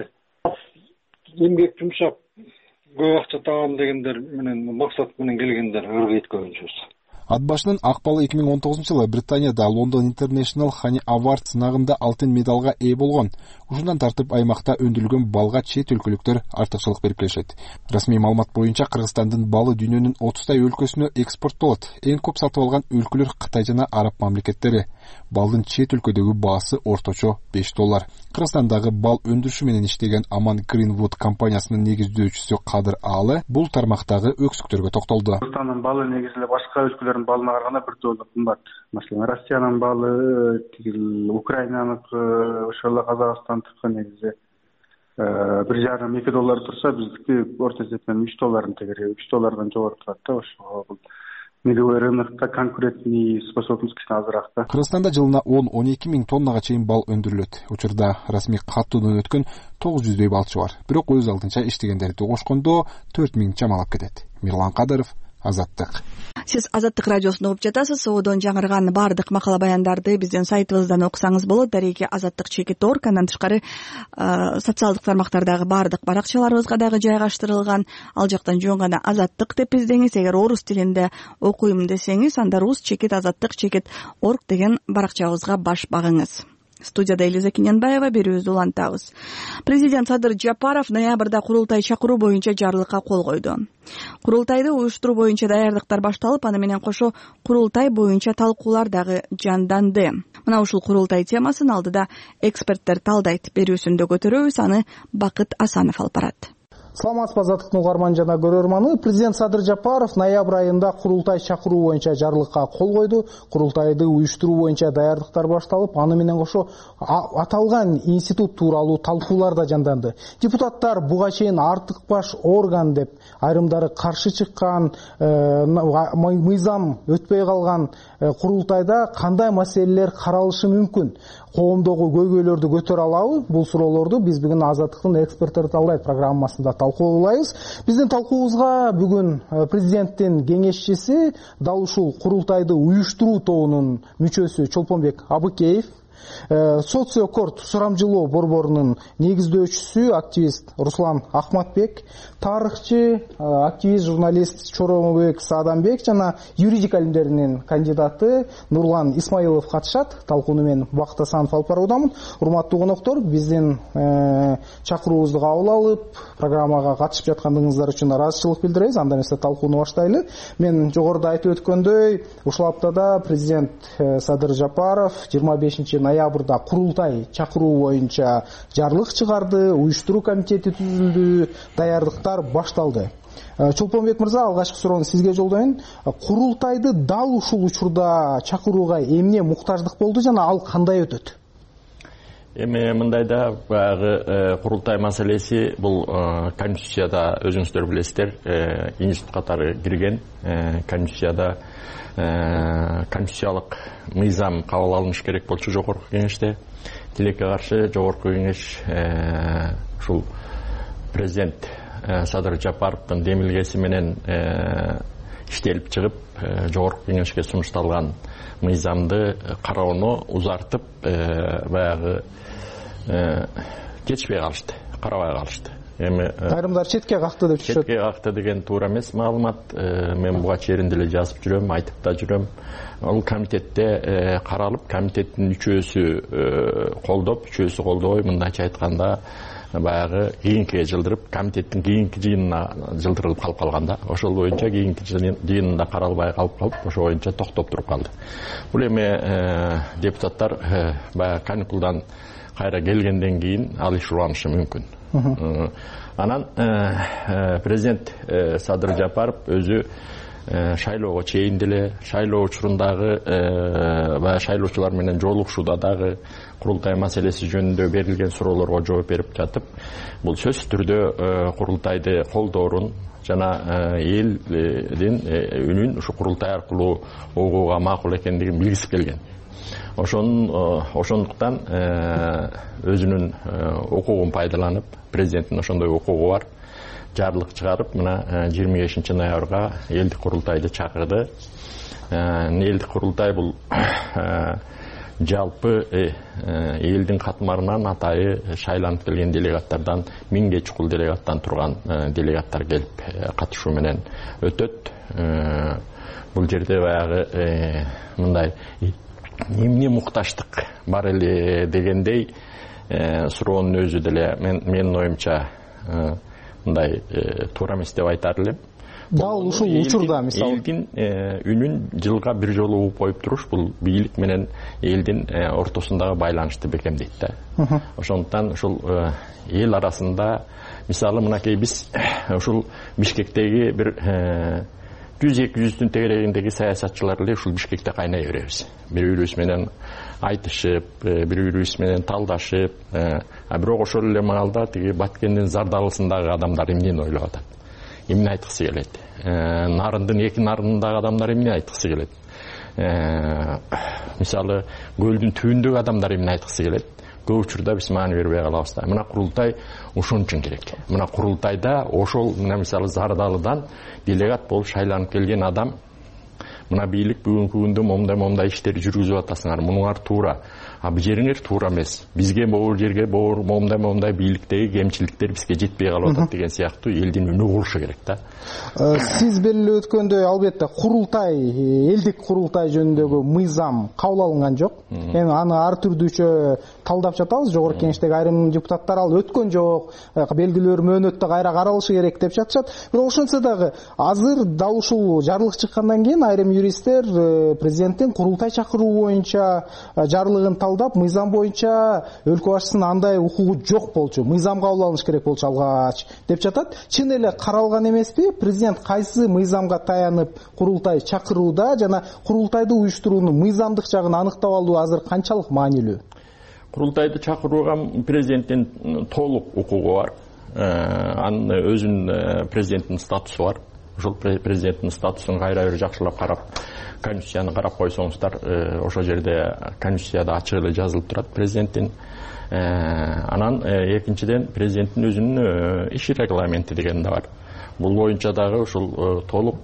эмгек жумшап көп акча табам дегендер менен максат менен келгендер ыргыйт көбүнчөсү. Ат башынан акпалы эки миң он тогузунчу жылы Британияда London International Honey Award сынагында алтын медалга ээ болгон. Ушундан тартып аймакта өндүрүлгөн балга чет өлкөлүктөр артыкчылык берип келишет. Расмий маалымат боюнча Кыргызстандын балы дүйнөнүн отуздай өлкөсүнө экспорттолот. Эң көп сатып алган өлкөлөр Кытай жана Араб мамлекеттери. Балдын чет өлкөдөгү баасы орточо беш доллар. Кыргызстандагы бал өндүрүшү менен иштеген Аман Greenwood компаниясынын негиздөөчүсү Кадыр Аалы бул тармактагы өксүктөргө токтолду. Кыргызстандын балы негизи эле башка өлкөлөрдүн балына караганда бир доллар кымбат. Маселен, Россиянын балы, тигил Украинаныкы, ошол эле Казакстандыкы негизи бир жарым эки доллар турса, биздики орто эсеппен үч долларын тегере, үч доллардан жогору турат да. Ошол мировой рынокто конкурентный способность кичине азыраак да. Кыргызстанда жылына он он эки миң тоннага чейин бал өндүрүлөт. Учурда расмий каттуудан өткөн тогуз жүздөй балчы бар. Бирок өз алдынча иштегендерди кошкондо төрт миң чамалап кетет. Мирлан Кадыров, Азаттык. Сиз Азаттык радиосун угуп жатасыз. Одон жаңырган бардык макала баяндарды биздин сайтыбыздан окусаңыз болот. Дареги Азаттык чекит точка орг, андан тышкары социалдык тармактардагы бардык баракчаларыбызга дагы жайгаштырылган. Ал жактан жөн гана Азаттык деп издеңиз. Эгер орус тилинде окуйм десеңиз, анда рус чекит азаттык чекит точка орг деген баракчабызга баш багыңыз. Студияда Элиза Киненбаева, берүүбүздү улантабыз. Президент Садыр Жапаров ноябрда курултай чакыруу боюнча жарлыкка кол койду. Курултайды уюштуруу боюнча даярдыктар башталып, аны менен кошо курултай боюнча талкуулар дагы жанданды. Мына ушул курултай темасын алдыда эксперттер талдайт. Берүүсүндө көтөрөбүз, аны Бакыт Асанов алып барат. Саламатсызбы, Азаттыктын угарман жана көрөрманы. Президент Садыр Жапаров ноябрь айында курултай чакыруу боюнча жарлыкка кол койду. Курултайды уюштуруу боюнча даярдыктар башталып, аны менен кошо аталган институт тууралуу талкуулар да жанданды. Депутаттар буга чейин артык баш орган деп айрымдары каршы чыккан, мыйзам өтпөй калган курултайда кандай маселелер каралышы мүмкүн? Коомдогу көйгөйлөрдү көтөрө алабы? Бул суроолорду биз бүгүн Азаттыктын эксперттери талдайт программасында талкуулайбыз. Биздин талкуубузга бүгүн президенттин кеңешчиси, дал ушул курултайды уюштуруу тобунун мүчөсү Чолпонбек Абыкеев, Социокорт сурамжылоо борборунун негиздөөчүсү, активист Руслан Ахматбек, тарыхчы, активист, журналист Чоромбек Саадамбек жана юридика илимдеринин кандидаты Нурлан Исмаилов катышат. Талкууну мен Бакыт Асанов алып баруудамын. Урматтуу коноктор, биздин чакыруубузду кабыл алып, программага катышып жаткандыгыңыздар үчүн ыраазычылык билдиребиз. Анда эмесе талкууну баштайлы. Мен жогоруда айтып өткөндөй, ушул аптада президент Садыр Жапаров жыйырма бешинчи ноябрда курултай чакыруу боюнча жарлык чыгарды, уюштуруу комитети түзүлдү, даярдыктар башталды. Чолпонбек мырза, алгачкы суроону сизге жолдойм. Курултайды дал ушул учурда чакырууга эмне муктаждык болду жана ал кандай өтөт? Эми мындайда баягы курултай маселеси бул конституцияда өзүңүздөр билесиздер, институт катары кирген. Конституцияда конституциялык мыйзам кабыл алыныш керек болчу жогорку кеңеште. Тилекке каршы жогорку кеңеш ушул президент Садыр Жапаровдун демилгеси менен иштелип чыгып, жогорку кеңешке сунушталган мыйзамды кароону узартып, баягы жетишпей калышты, карабай калышты. Эми айрымдар четке какты деп түшөт. Четке какты деген туура эмес маалымат. Мен буга чейин деле жазып жүрөм, айтып да жүрөм. Ал комитетте каралып, комитеттин үчөөсү колдоп, үчөөсү колдобой, мындайча айтканда баягы кийинки жылдырып, комитеттин кийинки жыйынына жылдырылып калып калганда, ошол боюнча кийинки жыйынында каралбай калып калып, ошо боюнча токтоп туруп калды. Бул эми депутаттар баягы каникулдан кайра келгенден кийин ал иш уланышы мүмкүн. Анан президент Садыр Жапаров өзү шайлоого чейин деле, шайлоо учурундагы баягы шайлоочулар менен жолугушууда дагы курултай маселеси жөнүндө берилген суроолорго жооп берип жатып, бул сөзсүз түрдө курултайды колдоорун жана элдин үнүн ушу курултай аркылуу угууга макул экендигин билгиси келген. Ошондуктан өзүнүн укугун пайдаланып, президенттин ошондой укугу бар, жарлык чыгарып мына жыйырма бешинчи ноябрга элдик курултайды чакырды. Элдик курултай бул жалпы элдин катмарынан атайы шайланып келген делегаттардан миңге чукул делегаттан турган делегаттар келип катышуу менен өтөт. Бул жерде баягы мындай эмне мукташтык бар эле дегендей суроонун өзү деле менин оюмча мындай туура эмес деп айтар элем. Дал ушул учурда мисалы элдин үнүн жылга бир жолу угуп коюп туруш бул бийлик менен элдин ортосундагы байланышты бекемдейт да. Ошондуктан ушул эл арасында мисалы мынакей биз ушул Бишкектеги бир жүз эки жүздүн тегерегиндеги саясатчылар эле ушул Бишкекте кайнай беребиз. Бири бирибиз менен айтышып, бири бирибиз менен талдашып, а бирок ошол эле маалда тиги Баткендин Зардалысындагы адамдар эмнени ойлоп атат? Эмне айткысы келет? Нарындын эки нарынындагы адамдар эмне айткысы келет? Мисалы, көлдүн түбүндөгү адамдар эмне айткысы келет? Көп учурда биз маани бербей калабыз да. Мына курултай ошон үчүн керек. Мына курултайда ошол мына мисалы Зардалыдан делегат болуп шайланып келген адам мына бийлик бүгүнкү күндө момундай момундай иштерди жүргүзүп атасыңар. Мунуңар туура. А бул жериңер туура эмес. Бизге могул жерге момундай момундай бийликтеги кемчиликтер бизге жетпей калып атат деген сыяктуу элдин үнү болушу керек да. Сиз белгилеп өткөндөй албетте курултай, элдик курултай жөнүндөгү мыйзам кабыл алынган жок. Эми аны ар түрдүүчө талдап жатабыз. Жогорку кеңештеги айрым депутаттар ал өткөн жок, белгилүү бир мөөнөттө кайра каралышы керек деп жатышат. Бирок ошентсе дагы азыр дал ушул жарлык чыккандан кийин айрым юристтер президенттин курултай чакыруу боюнча жарлыгын талдап, мыйзам боюнча өлкө башчысынын андай укугу жок болчу, мыйзам кабыл алыныш керек болчу алгач деп жатат. Чын эле каралган эмеспи? Президент кайсы мыйзамга таянып курултай чакырууда жана курултайды уюштуруунун мыйзамдык жагын аныктап алуу азыр канчалык маанилүү? Курултайды чакырууга президенттин толук укугу бар. Анын өзүнүн президенттин статусу бар. Ошол президенттин статусун кайра бир жакшылап карап, конституцияны карап койсоңуздар, ошол жерде конституцияда ачык эле жазылып турат президенттин. Анан экинчиден президенттин өзүнүн иш регламенти деген да бар. Бул боюнча дагы ушул толук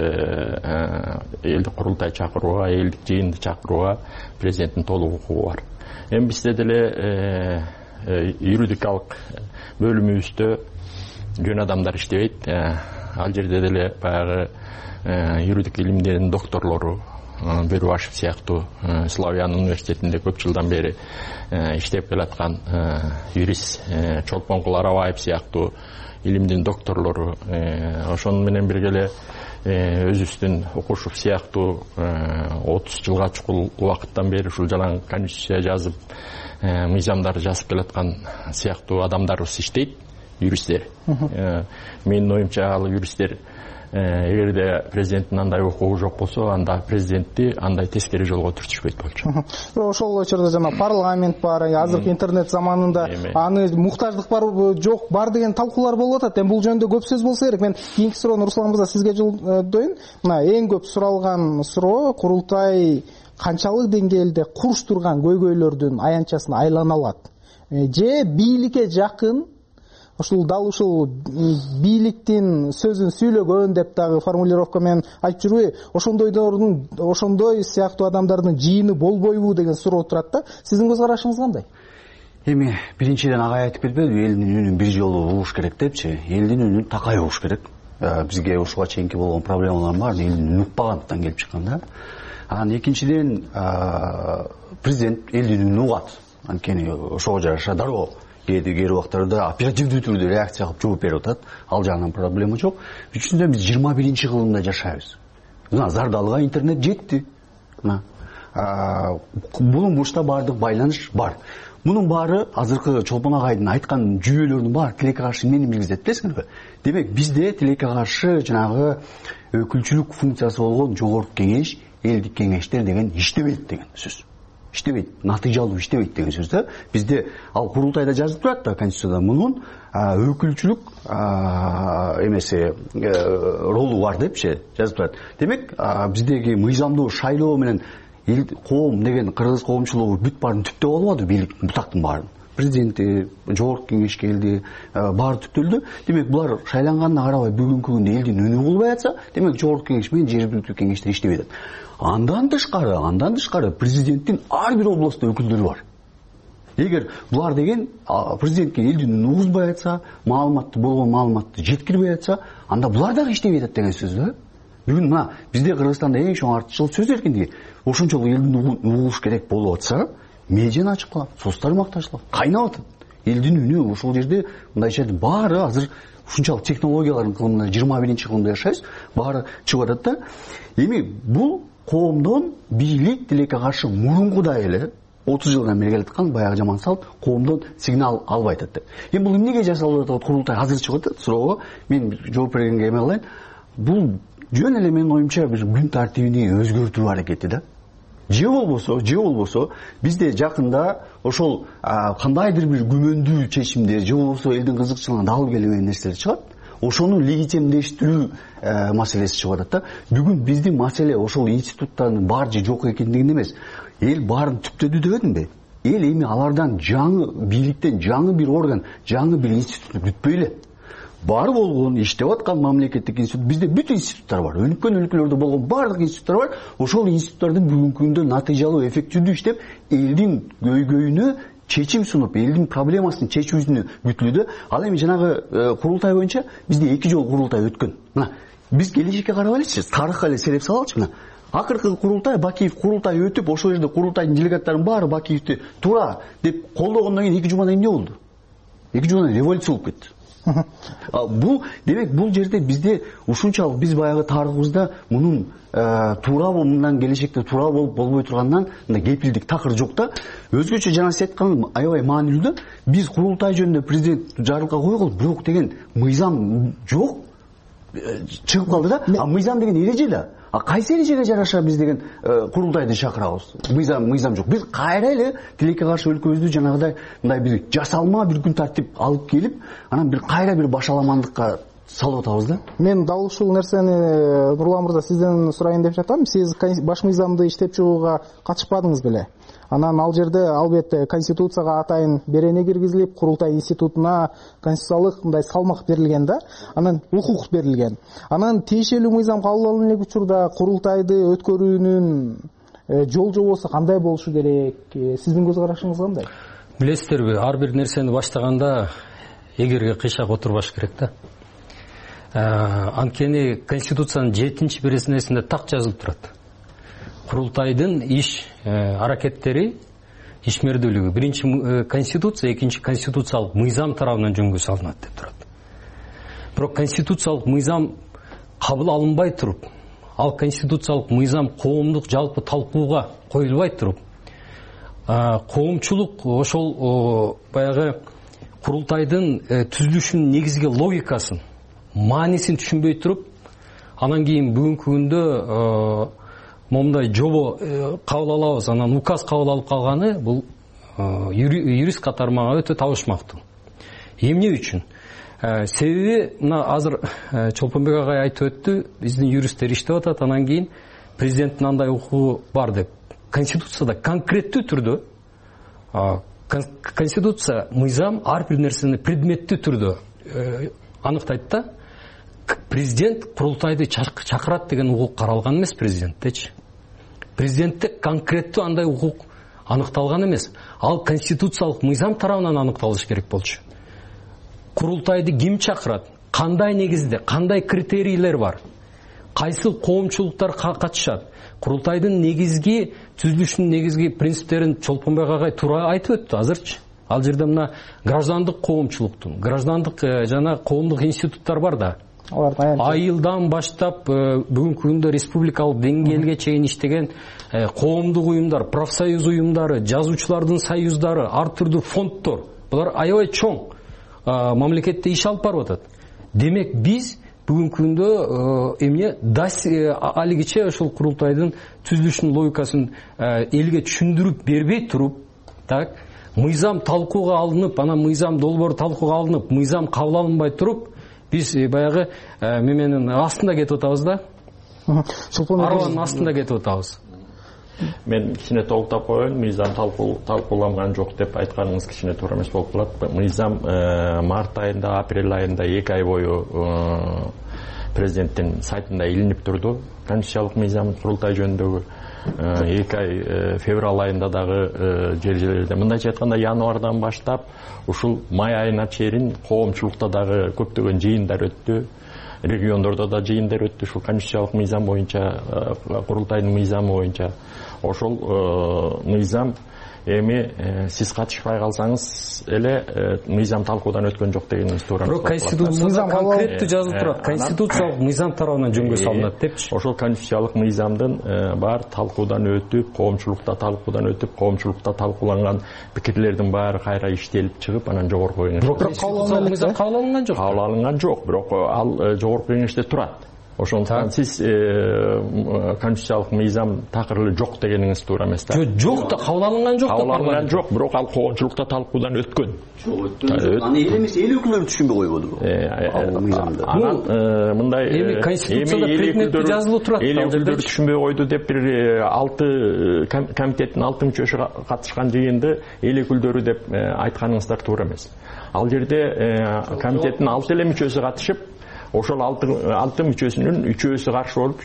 элдик курултай чакырууга, элдик жыйынды чакырууга президенттин толук укугу бар. Эми бизде деле юридикалык бөлүмүбүздө жөн адамдар иштебейт. Ал жерде деле баягы юридик илимдердин докторлору Бөрүбашев сыяктуу Славян университетинде көп жылдан бери иштеп келаткан юрист Чолпонкул Арабаев сыяктуу илимдин докторлору, ошону менен бирге эле өзүбүздүн Окушев сыяктуу отуз жылга чукул убакыттан бери ушул жалаң конституция жазып, мыйзамдар жазып келаткан сыяктуу адамдарыбыз иштейт, юристтер. Менин оюмча ал юристтер эгерде президенттин андай укугу жок болсо, анда президентти андай тескери жолго түртүшпөйт болчу. Ошол учурда жана парламент бар, азыркы интернет заманында аны муктаждык бар жок бар деген талкуулар болуп атат. Эми бул жөнүндө көп сөз болсо керек. Мен кийинки суроону Руслан мырза сизге жолдоюн. Мына эң көп суралган суроо курултай канчалык деңгээлде курч турган көйгөйлөрдүн аянтчасына айлана алат? Же бийликке жакын ушул дал ушул бийликтин сөзүн сүйлөгөн деп дагы формулировка менен айтып жүрбөйбү? Ошондойдордун, ошондой сыяктуу адамдардын жыйыны болбойбу деген суроо турат да. Сиздин көз карашыңыз кандай? Эми биринчиден агай айтып кетпедиби, элдин үнүн бир жолу угуш керек депчи? Элдин үнүн такай угуш керек. Бизге ушуга чейинки болгон проблемалардын баарын элдин үнүн укпагандыктан келип чыккан да. Анан экинчиден президент элдин үнүн угат. Анткени ошого жараша дароо кээ убактарда оперативдүү түрдө реакция кылып жооп берип атат. Ал жагынан проблема жок. Үчүнчүдөн биз жыйырма биринчи кылымда жашайбыз. Мына Зардалыга интернет жетти. Мына бунун бушта баардык байланыш бар. Мунун баары азыркы Чолпон агайдын айткан жүйөлөрдүн баары тилекке каршы эмнени билгизет билесиңерби? Демек бизде тилекке каршы жанагы өкүлчүлүк функциясы болгон жогорку кеңеш, элдик кеңештер деген иштебейт деген сөз. Иштебейт, натыйжалуу иштебейт деген сөз да. Бизде ал курултайда жазылып турат да, конституцияда мунун өкүлчүлүк эмеси ролу бар депчи жазылып турат. Демек биздеги мыйзамдуу шайлоо менен эл коом деген кыргыз коомчулугу бүт баарын түптөп албады бийлик бутактын баарын. президенти жогорку кеңешке келди, баары түптөлдү. Демек булар шайланганына карабай бүгүнкү күндө элдин үнү болбой атса, демек жогорку кеңеш менен жергиликтүү кеңештер иштебей атат. Андан тышкары, андан тышкары президенттин ар бир областта өкүлдөрү бар. Эгер булар деген президентке элдин үнүн угузбай атса, маалыматты болгон маалыматты жеткирбей атса, анда булар дагы иштебей атат деген сөз да. Бүгүн мына бизде Кыргызстанда эң чоң артыкчылык сөз эркиндиги. Ошончолук элдин угуш керек болуп атса, медианы ачыклап, соцтор макташылап, кайнап атат. Элдин үнү ошол жерде мындайча баары азыр ушунчалык технологиялардын кылымында жыйырма биринчи кылымда жашайбыз, баары чыгып атат да. Эми бул коомдон бийлик тилекке каршы мурункудай эле отуз жылдан бери келаткан баягы жаман салт коомдон сигнал албай атат деп. Эми бул эмнеге жасалып атат? Курултай азыр чыгып атат. Суроого мен жооп бергенге эме кылайын. Бул жөн эле менин оюмча бир күн тартибини өзгөртүү аракети да. Же болбосо, же болбосо бизде жакында ошол кандайдыр бир күмөндүү чечимдер, же болбосо элдин кызыкчылыгына алып келбеген нерселер чыгат. Ошону легитимдештирүү маселеси чыгып атат да. Бүгүн биздин маселе ошол институттардын бар же жок экендигинде эмес. Эл баарын түптөдү дебедимби? Эл эми алардан жаңы бийликтен жаңы бир орган, жаңы бир институт күтпөй эле. Бар болгон иштеп аткан мамлекеттик институт, бизде бүт институттар бар. Өнүккөн өлкөлөрдө болгон бардык институттар бар. Ошол институттардын бүгүнкү күндө натыйжалуу, эффективдүү иштеп, элдин көйгөйүнө чечим сунуп, элдин проблемасын чечүүсүнө бүтлүдө. Ал эми жанагы курултай боюнча бизде эки жолу курултай өткөн. Мына биз келечекке карабайлычы, тарыхка эле сереп салалычы мына. Акыркы курултай Бакиев курултай өтүп, ошол жерде курултайдын делегаттарынын баары Бакиевди туура деп колдогондон кийин эки жумадан кийин эмне болду? эки жумадан революция болуп кетти. Бул демек бул жерде бизде ушунчалык биз баягы тарыхыбызда мунун туура мындан келечекте туура болуп болбой тургандан мындай кепилдик такыр жок да. Өзгөчө жана сиз айткан аябай маанилүү да. Биз курултай жөнүндө президент жарлыкка койгул, бирок деген мыйзам жок. Чыгып калды да. А мыйзам деген эреже да. А кайсы эрежеге жараша биз деген курултайды чакырабыз? Мыйзам мыйзам жок. Биз кайра эле тилекке каршы өлкөбүздү жанагыдай мындай бир жасалма бир күн тартип алып келип, анан бир кайра бир башаламандыкка салып атабыз да. Мен дал ушул нерсени Нурлан мырза сизден сурайын деп жатам. Сиз баш мыйзамды иштеп чыгууга катышпадыңыз беле? Анан ал жерде албетте конституцияга атайын берене киргизилип, курултай институтуна конституциялык мындай салмак берилген да. Анан укук берилген. Анан тиешелүү мыйзам кабыл алынган элек учурда курултайды өткөрүүнүн жол жобосу кандай болушу керек? Сиздин көз карашыңыз кандай? Билесиздерби, ар бир нерсени баштаганда эгерге кыйшак отурбаш керек да. Анткени конституциянын жетинчи беренесинде так жазылып турат. Курултайдын иш аракеттери, ишмердүүлүгү биринчи конституция, экинчи конституциялык мыйзам тарабынан жөнгө салынат деп турат. Бирок конституциялык мыйзам кабыл алынбай туруп, ал конституциялык мыйзам коомдук жалпы талкууга коюлбай туруп, коомчулук ошол баягы курултайдын түзүлүшүнүн негизги логикасын, маанисин түшүнбөй туруп, анан кийин бүгүнкү күндө момундай жобо кабыл алабыз, анан указ кабыл алып калганы бул юрист катары мага өтө табышмактуу. Эмне үчүн? Себеби мына азыр Чолпонбек агай айтып өттү, биздин юристтер иштеп атат, анан кийин президенттин андай укугу бар деп. Конституцияда конкреттүү түрдө конституция мыйзам ар бир нерсени предметтүү түрдө аныктайт да. Президент курултайды чакырат деген укук каралган эмес президенттечи. Президентте конкреттүү андай укук аныкталган эмес. Ал конституциялык мыйзам тарабынан аныкталыш керек болчу. Курултайды ким чакырат? Кандай негизде, кандай критерийлер бар? Кайсы коомчулуктар катышат? Курултайдын негизги түзүлүшүнүн негизги принциптерин Чолпонбек агай туура айтып өттү азырчы. Ал жерде мына граждандык коомчулуктун, граждандык жана коомдук институттар бар да. Айылдан баштап бүгүнкү күндө республикалык деңгээлге чейин иштеген коомдук уюмдар, профсоюз уюмдары, жазуучулардын союздары, ар түрдүү фонддор, булар аябай чоң мамлекетте иш алып барып атат. Демек биз бүгүнкү күндө эмне алигиче ошол курултайдын түзүлүшүнүн логикасын элге түшүндүрүп бербей туруп, так, мыйзам талкууга алынып, анан мыйзам долбоор талкууга алынып, мыйзам кабыл алынбай туруп, биз баягы меменин астында кетип атабыз да. Арбанын астында кетип атабыз. мен кичине толуктап коеюн, мыйзам талкууланган жок деп айтканыңыз кичине туура эмес болуп калат. Мыйзам март айында, апрель айында эки ай бою президенттин сайтында илинип турду. Конституциялык мыйзам курултай жөнүндөгү эки ай февраль айында дагы жер жерлерде, мындайча айтканда январдан баштап ушул май айына чейин коомчулукта дагы көптөгөн жыйындар өттү. Региондордо да жыйындар өттү. Ушул конституциялык мыйзам боюнча, курултайдын мыйзамы боюнча. Ошол мыйзам эми сиз катышпай калсаңыз эле мыйзам талкуудан өткөн жок дегениңиз туура. Бирок конституцияда конкреттүү жазылып турат. Конституциялык мыйзам тарабынан жөнгө салынат депчи. Ошол конституциялык мыйзамдын баары талкуудан өтүп, коомчулукта талкуудан өтүп, коомчулукта талкууланган пикирлердин баары кайра иштелип чыгып, анан жогорку кеңеш. Бирок мыйзам кабыл алынган жок. Кабыл алынган жок, бирок ал жогорку кеңеште турат. Ошондуктан сиз конституциялык мыйзам такыр эле жок дегениңиз туура эмес да. Жок да, кабыл алынган жок да. Кабыл алынган жок, бирок ал коомчулукта талкуудан өткөн. Аны эл эмес, эл өкүлдөрү түшүнбөй койбодубу? Мыйзамды. Анан мындай эми конституцияда предметти жазылып турат. Эл өкүлдөрү түшүнбөй койду деп бир алты комитеттин алты мүчөсү катышкан жыйынды эл өкүлдөрү деп айтканыңыздар туура эмес. Ал жерде комитеттин алты эле мүчөсү катышып, ошол алты мүчөсүнүн үчөөсү каршы болуп,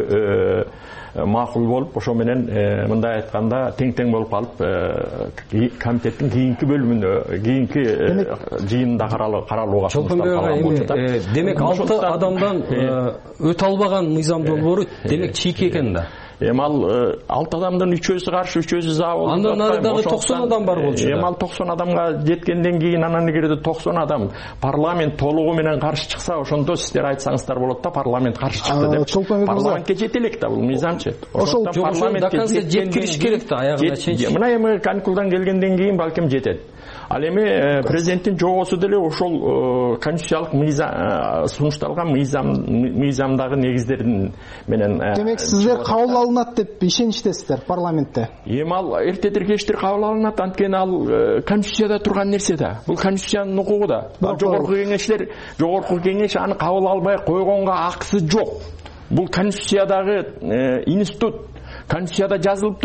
үчөөсү макул болуп, ошо менен мындай айтканда тең-тең болуп калып, комитеттин кийинки бөлүмүнө, кийинки жыйынында каралууга сунушталган. Демек алты адамдан өтө албаган мыйзам долбоору демек чийки экен да. Эми ал алты адамдын үчөөсү каршы, үчөөсү за болуп. Андан ары дагы токсон адам бар болчу. Эми ал токсон адамга жеткенден кийин анан эгерде токсон адам парламент толугу менен каршы чыкса, ошондо сиздер айтсаңыздар болот да, парламент каршы чыкты деп. Парламентке жете элек да бул мыйзамчы. Ошол парламентке жеткириш керек да, аягына чейин. Мына эми каникулдан келгенден кийин балким жетет. Ал эми президенттин жобосу деле ошол конституциялык мыйзам сунушталган мыйзам мыйзамдагы негиздерин менен. Демек сиздер кабыл алынат деп ишеничтесиздер парламентте. Эми ал эртедир кечтир кабыл алынат, анткени ал конституцияда турган нерсе да. Бул конституциянын укугу да. Жогорку кеңешлер, жогорку кеңеш аны кабыл албай койгонго акысы жок. Бул конституциядагы институт, конституцияда жазылып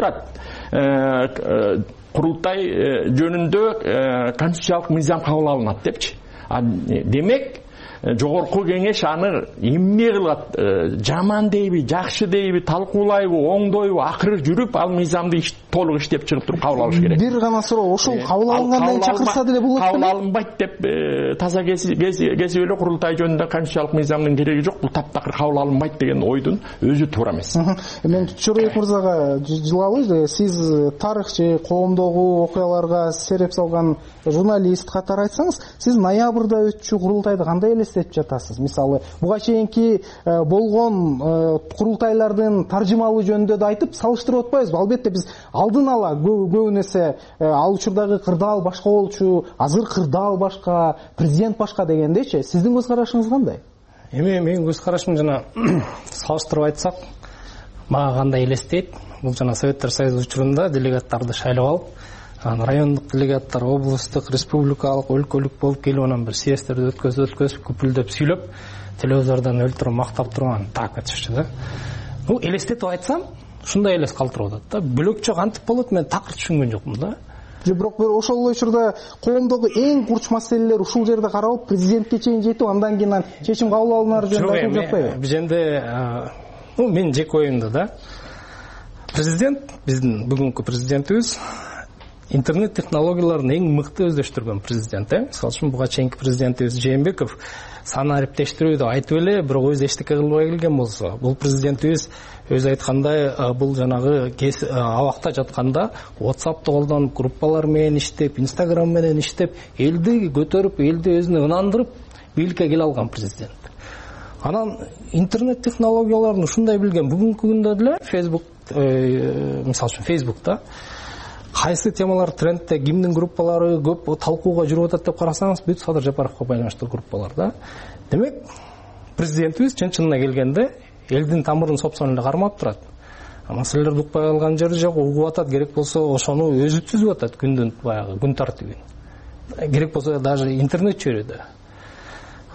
турат. Курултай жөнүндө конституциялык мыйзам кабыл алынат депчи. Демек жогорку кеңеш аны эмне кылат, жаман дейби, жакшы дейби, талкуулайбы, оңдойбу, акыры жүрүп ал мыйзамды толук иштеп чыгып туруп кабыл алыш керек. Бир гана суроо, ошол кабыл алынгандан чакырса деле болот беле? Кабыл алынбайт деп таза кесип эле курултай жөнүндө конституциялык мыйзамдын кереги жок, бул таптакыр кабыл алынбайт деген ойдун өзү туура эмес. Мен Чорбек мырзага жылалы, сиз тарыхчы, коомдогу окуяларга сереп салган журналист катары айтсаңыз, сиз ноябрда өтчү курултайды кандай элестетип жатасыз? Мисалы, буга чейинки болгон курултайлардын таржымалуу жөнүндө да айтып салыштырып атпайбызбы? Албетте биз алдын ала көбүн эсе ал учурдагы кырдаал башка болчу, азыр кырдаал башка, президент башка дегендейчи. Сиздин көз карашыңыз кандай? Эми менин көз карашым жана салыштырып айтсак, мага кандай элестейт? Бул жана Советтер Союзу учурунда делегаттарды шайлап алып, райондук делегаттар, облустук, республикалык, өлкөлүк болуп келип, анан бир съездтерди өткөзүп, өткөзүп, күпүлдөп сүйлөп, телевизордон өлтүрүп мактап турган так айтышчу да. Бул элестетип айтсам, ушундай элес калтырып атат да. Бөлөкчө кантип болот, мен такыр түшүнгөн жокмун да. Бирок ошол учурда коомдогу эң курч маселелер ушул жерде каралып, президентке чейин жетип, андан кийин чечим кабыл алынары жөнүндө айтылып жатпайбы? Бул жерде менин жеке оюмда да. Президент, биздин бүгүнкү президентибиз интернет технологияларын эң мыкты өздөштүргөн президент, э? Мисалы үчүн буга чейинки президентибиз Жээнбеков санариптештирүү деп айтып эле, бирок өзү эчтеке кылбай келген болсо, бул президентибиз өзү айткандай, бул жанагы абакта жатканда WhatsApp'ты колдонуп, группалар менен иштеп, Instagram менен иштеп, элди көтөрүп, элди өзүнө ынандырып, бийликке келе алган президент. Анан интернет технологияларын ушундай билген, бүгүнкү күндө деле Facebook, мисалы үчүн Facebook'та кайсы темалар трендте, кимдин группалары көп талкууга жүрүп атат деп карасаңыз, бүт Садыр Жапаровго байланыштуу группалар да. Демек, президентибиз чын-чынына келгенде элдин тамырын сопсон эле кармап турат. Маселелерди укпай калган жери жок, угуп атат, керек болсо ошону өзү түзүп атат күндүн баягы күн тартибин. Керек болсо даже интернет чөйрөдө.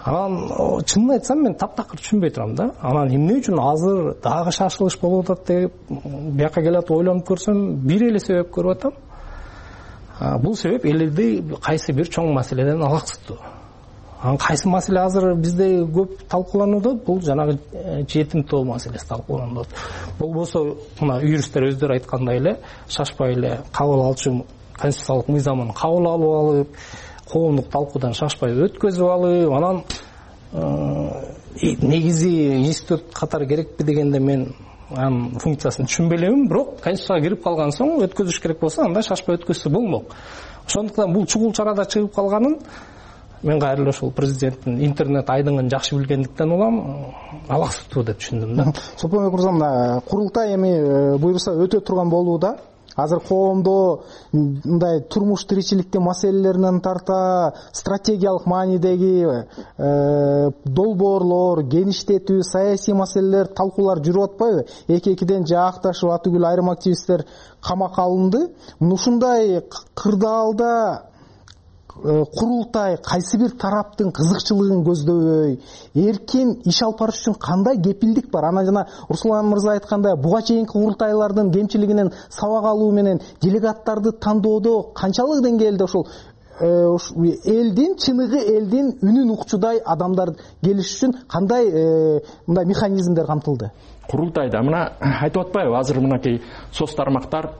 анан чынын айтсам мен таптакыр түшүнбөй турам да. Анан эмне үчүн азыр дагы шашылыш болуп атат деп бияка келип ойлонуп көрсөм, бир эле себеп көрүп атам. Бул себеп элди кайсы бир чоң маселеден алаксытуу. Анан кайсы маселе азыр бизде көп талкууланууда, бул жанагы жетим тоо маселеси талкууланууда. Болбосо мына юристтер өздөрү айткандай эле шашпай эле кабыл алчу конституциялык мыйзамын кабыл алып алып, коомдук талкуудан шашпай өткөзүп алып, анан негизи институт катары керекпи дегенде мен анын функциясын түшүнбөй элемин, бирок конституцияга кирип калган соң өткөзүш керек болсо анда шашпай өткөзсө болмок. Ошондуктан бул чугул чарада чыгып калганын мен кайрылып ошол президенттин интернет айдыңын жакшы билгендиктен улам алаксытуу деп түшүндүм да. Сопонбек мырза, мына курултай эми буюрса өтө турган болууда. Азыр коомдо мындай турмуш тиричиликтин маселелеринен тарта стратегиялык маанидеги долбоорлор, геништетүү, саясий маселелер, талкуулар жүрүп атпайбы? Эки-экиден жаакташып атүгүл айрым активисттер камакка алынды. Ушундай кырдаалда курултай кайсы бир тараптын кызыкчылыгын көздөбөй, эркин иш алып барыш үчүн кандай кепилдик бар? Анан жана Руслан мырза айткандай, буга чейинки курултайлардын кемчилигинен сабак алуу менен делегаттарды тандоодо канчалык деңгээлде ошол элдин чыныгы элдин үнүн укчудай адамдар келиш үчүн кандай мындай механизмдер камтылды? Курултайда мына айтып атпайбы, азыр мынакей соц тармактар,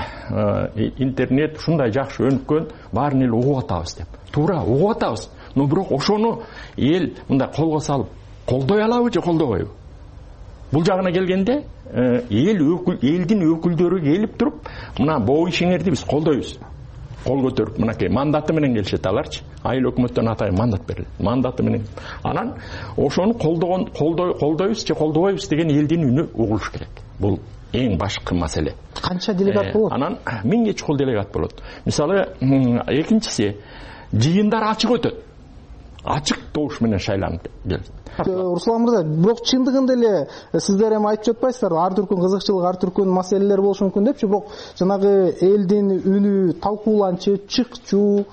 интернет ушундай жакшы өнүккөн, баарын эл угуп атабыз деп. Туура, угуп атабыз. Но бирок ошону эл мындай колго салып, колдой алабы же колдобойбу? Бул жагына келгенде, эл өкүл, элдин өкүлдөрү келип туруп, мына боо ишиңерди биз колдойбуз. Кол көтөрүп, мынакей мандаты менен келишет аларчы. Айыл өкмөттөн атайын мандат берилет. Мандаты менен. Анан ошону колдогон, колдой, колдойбуз же колдобойбуз деген элдин үнү угулуш керек. Бул эң башкы маселе. Канча делегат болот? Анан миңге чукул делегат болот. Мисалы, экинчиси, жыйындар ачык өтөт. Ачык добуш менен шайланып келет. Руслан мырза, бирок чындыгында эле сиздер эми айтып жатпайсыздар, ар түркүн кызыкчылык, ар түркүн маселелер болушу мүмкүн депчи, бирок жанагы элдин үнү талкууланчу, чыкчу,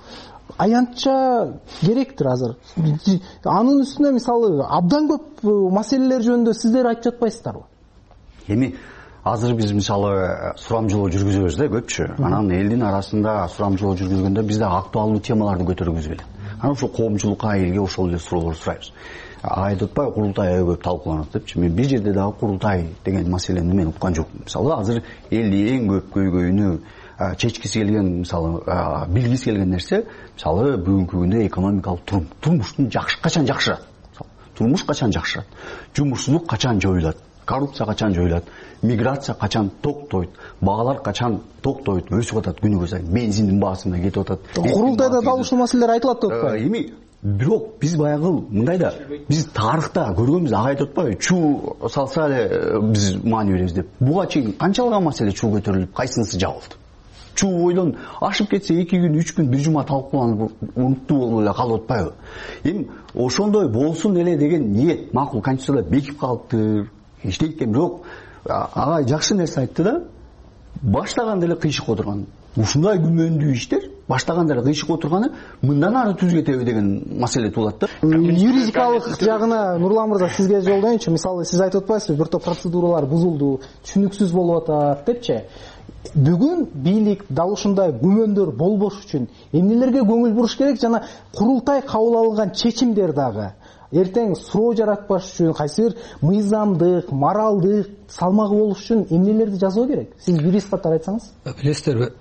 аянтча керектир азыр. Анын үстүнө мисалы абдан көп маселелер жөнүндө сиздер айтып жатпайсыздарбы? Эми азыр биз мисалы сурамжылоо жүргүзөбүз да көпчү. Анан элдин арасында сурамжылоо жүргүзгөндө бизде актуалдуу темаларды көтөргүбүз келет. Анан ошол коомчулукка, элге ошол эле суроолорду сурайбыз. Айтып атпайбы, курултай аябай көп талкууланат депчи. Мен бир жерде дагы курултай деген маселени мен уккан жокмун. Мисалы азыр эл эң көп көйгөйүнү чечкиси келген, мисалы билгиси келген нерсе, мисалы бүгүнкү күндө экономикалык турум. Турмуштун жакшы качан жакшырат? Турмуш качан жакшырат? Жумушсуздук качан жоюлат? Коррупция качан жоюлат? Миграция качан токтойт? Баалар качан токтойт? Өсүп атат күнүгө сайын. Бензиндин баасы да кетип атат. Курултайда да ушул маселелер айтылат деп атпайбы? Эми бирок биз баягы мындайда биз тарыхта көргөнбүз, ага айтып атпайбы, чуу салса эле биз маани беребиз деп. Буга чейин канчалыган маселе чуу көтөрүлүп, кайсынысы жабылды? Чуу ойлон ашып кетсе эки күн, үч күн, бир жума талкууланып унуттуу болуп эле калып атпайбы? Эми ошондой болсун эле деген ниет макул конституцияда бекип калыптыр. Иштейт экен, бирок ага жакшы нерсе айтты да, баштаганда эле кыйшык отурган. Ушундай күмөндүү иштер баштаганда эле кыйшык отурганы мындан ары түз кетеби деген маселе туулат да. Юридикалык жагына Нурлан мырза сизге жолдоюнчу. Мисалы сиз айтып атпайсызбы, бир топ процедуралар бузулду, түшүнүксүз болуп атат депчи. Бүгүн бийлик дал ушундай күмөндөр болбош үчүн эмнелерге көңүл буруш керек жана курултай кабыл алган чечимдер дагы эртең суроо жаратпаш үчүн кайсы бир мыйзамдык, моралдык салмагы болуш үчүн эмнелерди жасоо керек? Сиз юрист катары айтсаңыз. Билесиздерби,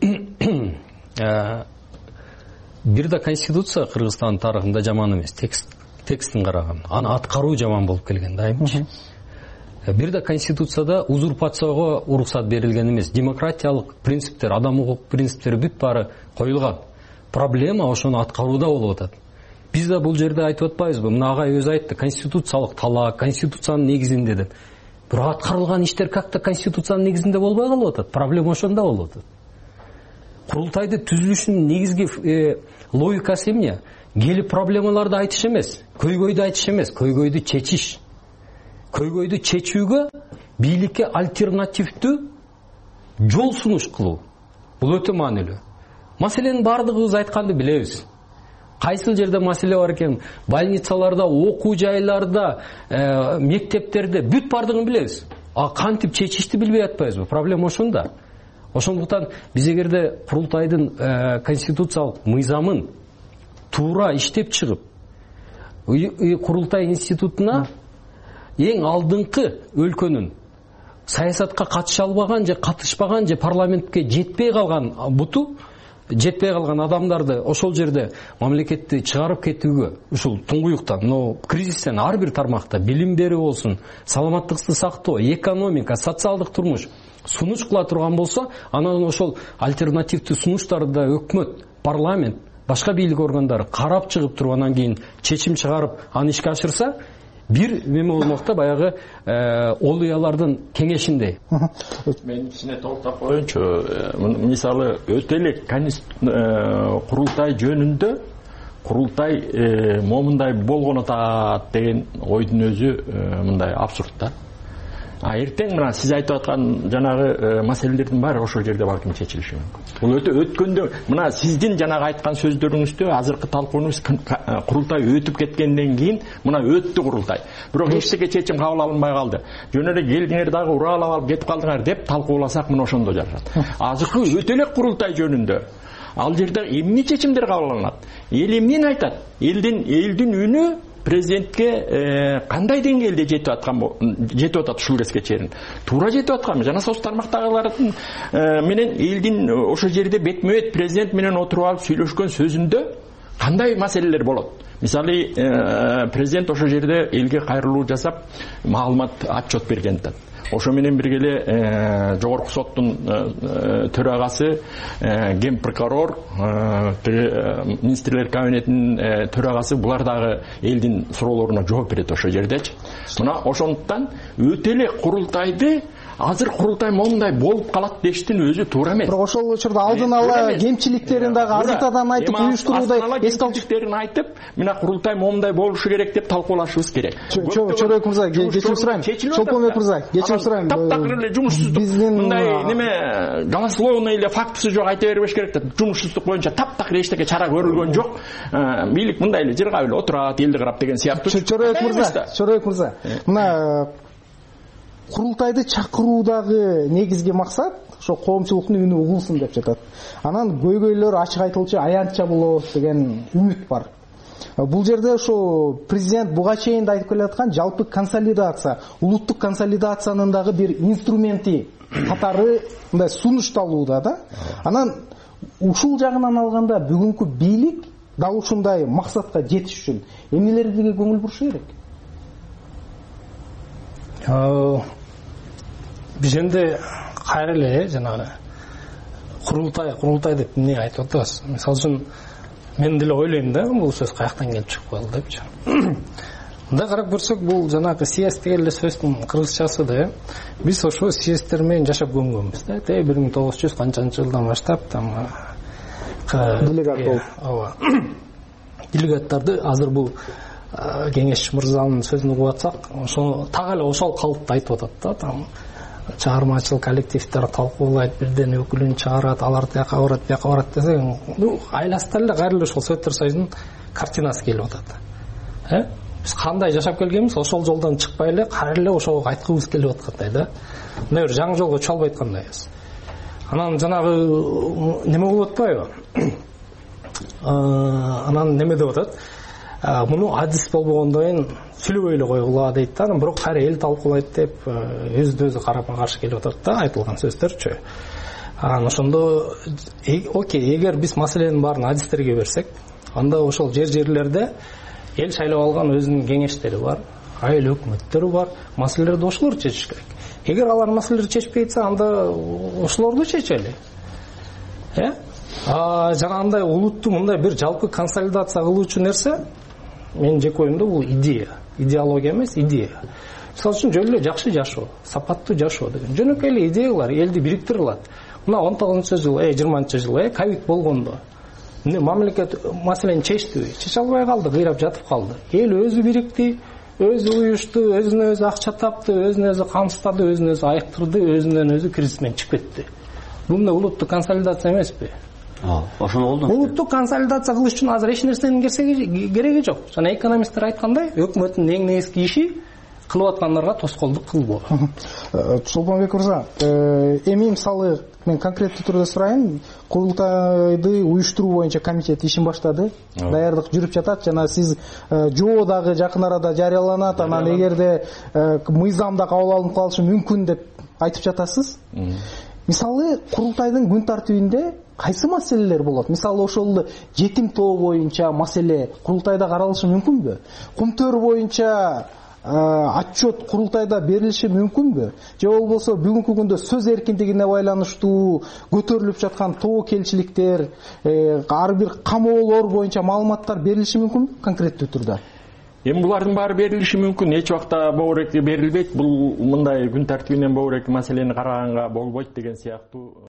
бир да конституция Кыргызстандын тарыхында жаман эмес, текст текстин караган. Аны аткаруу жаман болуп келген дайымчы. Бир да конституцияда узурпацияга уруксат берилген эмес. Демократиялык принциптер, адам укук принциптери бүт баары коюлган. Проблема ошону аткарууда болуп атат. Биз да бул жерде айтып атпайбызбы? Мына агай өзү айтты, конституциялык талаа, конституциянын негизинде деп. Бирок аткарылган иштер как-то конституциянын негизинде болбой калып атат. Проблема ошондо болуп атат. Курултайды түзүлүшүнүн негизги логикасы эмне? Келип проблемаларды айтыш эмес, көйгөйдү айтыш эмес, көйгөйдү чечиш. Көйгөйдү чечүүгө бийликке альтернативдүү жол сунуш кылуу. Бул өтө маанилүү. Маселенин бардыгыбыз айтканды билебиз. кайсыл жерде маселе бар экен, больницаларда, окуу жайларда, мектептерде бүт бардыгын билебиз. А кантип чечишти билбей атпайбызбы? Проблема ошондо. Ошондуктан биз эгерде курултайдын конституциялык мыйзамын туура иштеп чыгып, курултай институтуна эң алдыңкы өлкөнүн саясатка катыша албаган же катышпаган же парламентке жетпей калган буту, жетпей калган адамдарды ошол жерде мамлекетти чыгарып кетүүгө, ушул туңгуюктан, но кризистен ар бир тармакта билим берүү болсун, саламаттыкты сактоо, экономика, социалдык турмуш сунуш кыла турган болсо, анан ошол альтернативдүү сунуштарды өкмөт, парламент, башка бийлик органдары карап чыгып туруп анан кийин чечим чыгарып аны ишке ашырса, бир неме болмок да, баягы ол уялардын кеңешиндей. Мен ичине толуктап коеюнчу, мисалы өтө эле курултай жөнүндө курултай момундай болгон атат деген ойдун өзү мындай абсурд да. А эртең мына сиз айтып аткан жанагы маселелердин баары ошол жерде балким чечилиши мүмкүн. Бул өтө өткөндө мына сиздин жанагы айткан сөздөрүңүздө азыркы талкуунубуз курултай өтүп кеткенден кийин мына өттү курултай. Бирок эчтеке чечим кабыл алынбай калды. Жөн эле келдиңер дагы уралап алып кетип калдыңар деп талкууласак мына ошондо жарашат. Азыркы өтө эле курултай жөнүндө ал жерде эмне чечимдер кабыл алынат? Эл эмнени айтат? Элдин элдин үнү президентке кандай деңгээлде жетип аткан жетип атат ушул кезге чейин? Туура жетип атканбы? Жана соц тармактагылардын менен элдин ошол жерде бетме-бет президент менен отуруп алып сүйлөшкөн сөзүндө кандай маселелер болот? Мисалы, президент ошол жерде элге кайрылуу жасап, маалымат отчет берген да. Ошо менен бирге эле жогорку соттун төрагасы, ген прокурор, министрлер кабинетинин төрагасы булар дагы элдин суроолоруна жооп берет ошол жердечи. Мына ошондуктан өтө эле курултайды азыр курултай момундай болуп калат дештин өзү туура эмес. Бирок ошол учурда алдын ала кемчиликтерин дагы азыртадан айтып уюштуруудай кемчиликтерин айтып, мына курултай момундай болушу керек деп талкуулашыбыз керек. Чоройк мырза, кечирим сурайм. Чолпонбек мырза, кечирим сурайм. Таптакыр эле жумушсуздук, мындай неме голословный эле фактысы жок айта бербеш керек да. Жумушсуздук боюнча таптакыр эчтеке чара көрүлгөн жок. Бийлик мындай эле жыргап эле отурат, элди карап деген сыяктуу. Чоройк мырза, Чоройк мырза. Мына курултайды чакыруудагы негизги максат ошо коомчулуктун үнү угулсун деп жатат. Анан көйгөйлөр ачык айтылчу аянтча болот деген үмүт бар. Бул жерде ошо президент буга чейин да айтып келаткан жалпы консолидация, улуттук консолидациянын дагы бир инструменти катары мындай сунушталууда да. Анан ушул жагынан алганда бүгүнкү бийлик дал ушундай максатка жетиш үчүн эмнелерге көңүл бурушу керек? Биз энди кайра эле жанагы курултай, курултай деп эмне айтып атабыз? Мисалы үчүн мен деле ойлойм да, бул сөз каяктан келип чыгып калды депчи. Мындай карап көрсөк, бул жанагы съезд деген эле сөздүн кыргызчасы да. Биз ошо съезддер менен жашап көнгөнбүз да. бир миң тогуз жүз канчанчы жылдан баштап там делегат болуп. Ооба. Делегаттарды азыр бул кеңеш мырзанын сөзүн угуп атсак, ошо так эле ошол калыпта айтып атат да. Там чыгармачыл коллективдер талкуулайт, бирден өкүлүн чыгарат, алар тияка барат, бияка барат десең, ну айласында эле кайра эле ошол Советтер Союзунун картинасы келип атат. Э? Биз кандай жашап келгенбиз, ошол жолдон чыкпай эле кайра эле ошого кайткыбыз келип аткандай да. Мына бир жаңы жолго чыга албай аткандайбыз. Анан жанагы неме болуп атпайбы? Анан неме деп атат? Муну адис болбогондойн сүйлөбөй эле койгула дейт да. Бирок кайра эл талкуулайт деп өзү өзү карапма каршы келип атат да, айтылган сөздөрчү. Анан ошондо окей, эгер биз маселенин баарын адистерге берсек, анда ошол жер-жерлерде эл шайлап алган өзүнүн кеңештери бар, айыл өкмөттөрү бар, маселелерди ошолор чечиш керек. Эгер алар маселелерди чечпей атса, анда ошолорду чечели. Э? А жанагындай улутту мындай бир жалпы консолидация кылуучу нерсе, менин жеке оюмда бул идея. Идеология эмес, идея. Мисалы үчүн жөн эле жакшы жашоо, сапаттуу жашоо деген. Жөнөкөй эле идеялар элди бириктире алат. Мына он тогузунчу жыл, э жыйырманчы жыл, э ковид болгондо эмне мамлекет маселени чечтиби? Чече албай калды, кыйрап жатып калды. Эл өзү бирикти, өзү уюшту, өзүнө өзү акча тапты, өзүнө өзү камсыздады, өзүнө өзү айыктырды, өзүнөн өзү кризис менен чыгып кетти. Бул эмне улуттук консолидация эмеспи? ошону колдонот. Улуттук консолидация кылыш үчүн азыр эч нерсенин кереги жок. Жана экономисттер айткандай, өкмөттүн эң негизги иши кылып аткандарга тоскоолдук кылбоо. Чолпонбек мырза, эми мисалы мен конкреттүү түрдө сурайын, курултайды уюштуруу боюнча комитет ишин баштады, даярдык жүрүп жатат жана сиз жоо дагы жакын арада жарыяланат, анан эгерде мыйзам да кабыл алынып калышы мүмкүн деп айтып жатасыз. Мисалы курултайдын күн тартибинде кайсы маселелер болот? Мисалы ошол жетим тоо боюнча маселе курултайда каралышы мүмкүнбү? Кумтөр боюнча отчет курултайда берилиши мүмкүнбү? Же болбосо бүгүнкү күндө сөз эркиндигине байланыштуу көтөрүлүп жаткан тобокелчиликтер, ар бир камоолор боюнча маалыматтар берилиши мүмкүнбү конкреттүү түрдө? Эми булардын баары берилиши мүмкүн. Эч убакта бобуреки берилбейт. Бул мындай күн тартибинен бобуреки маселени караганга болбойт деген сыяктуу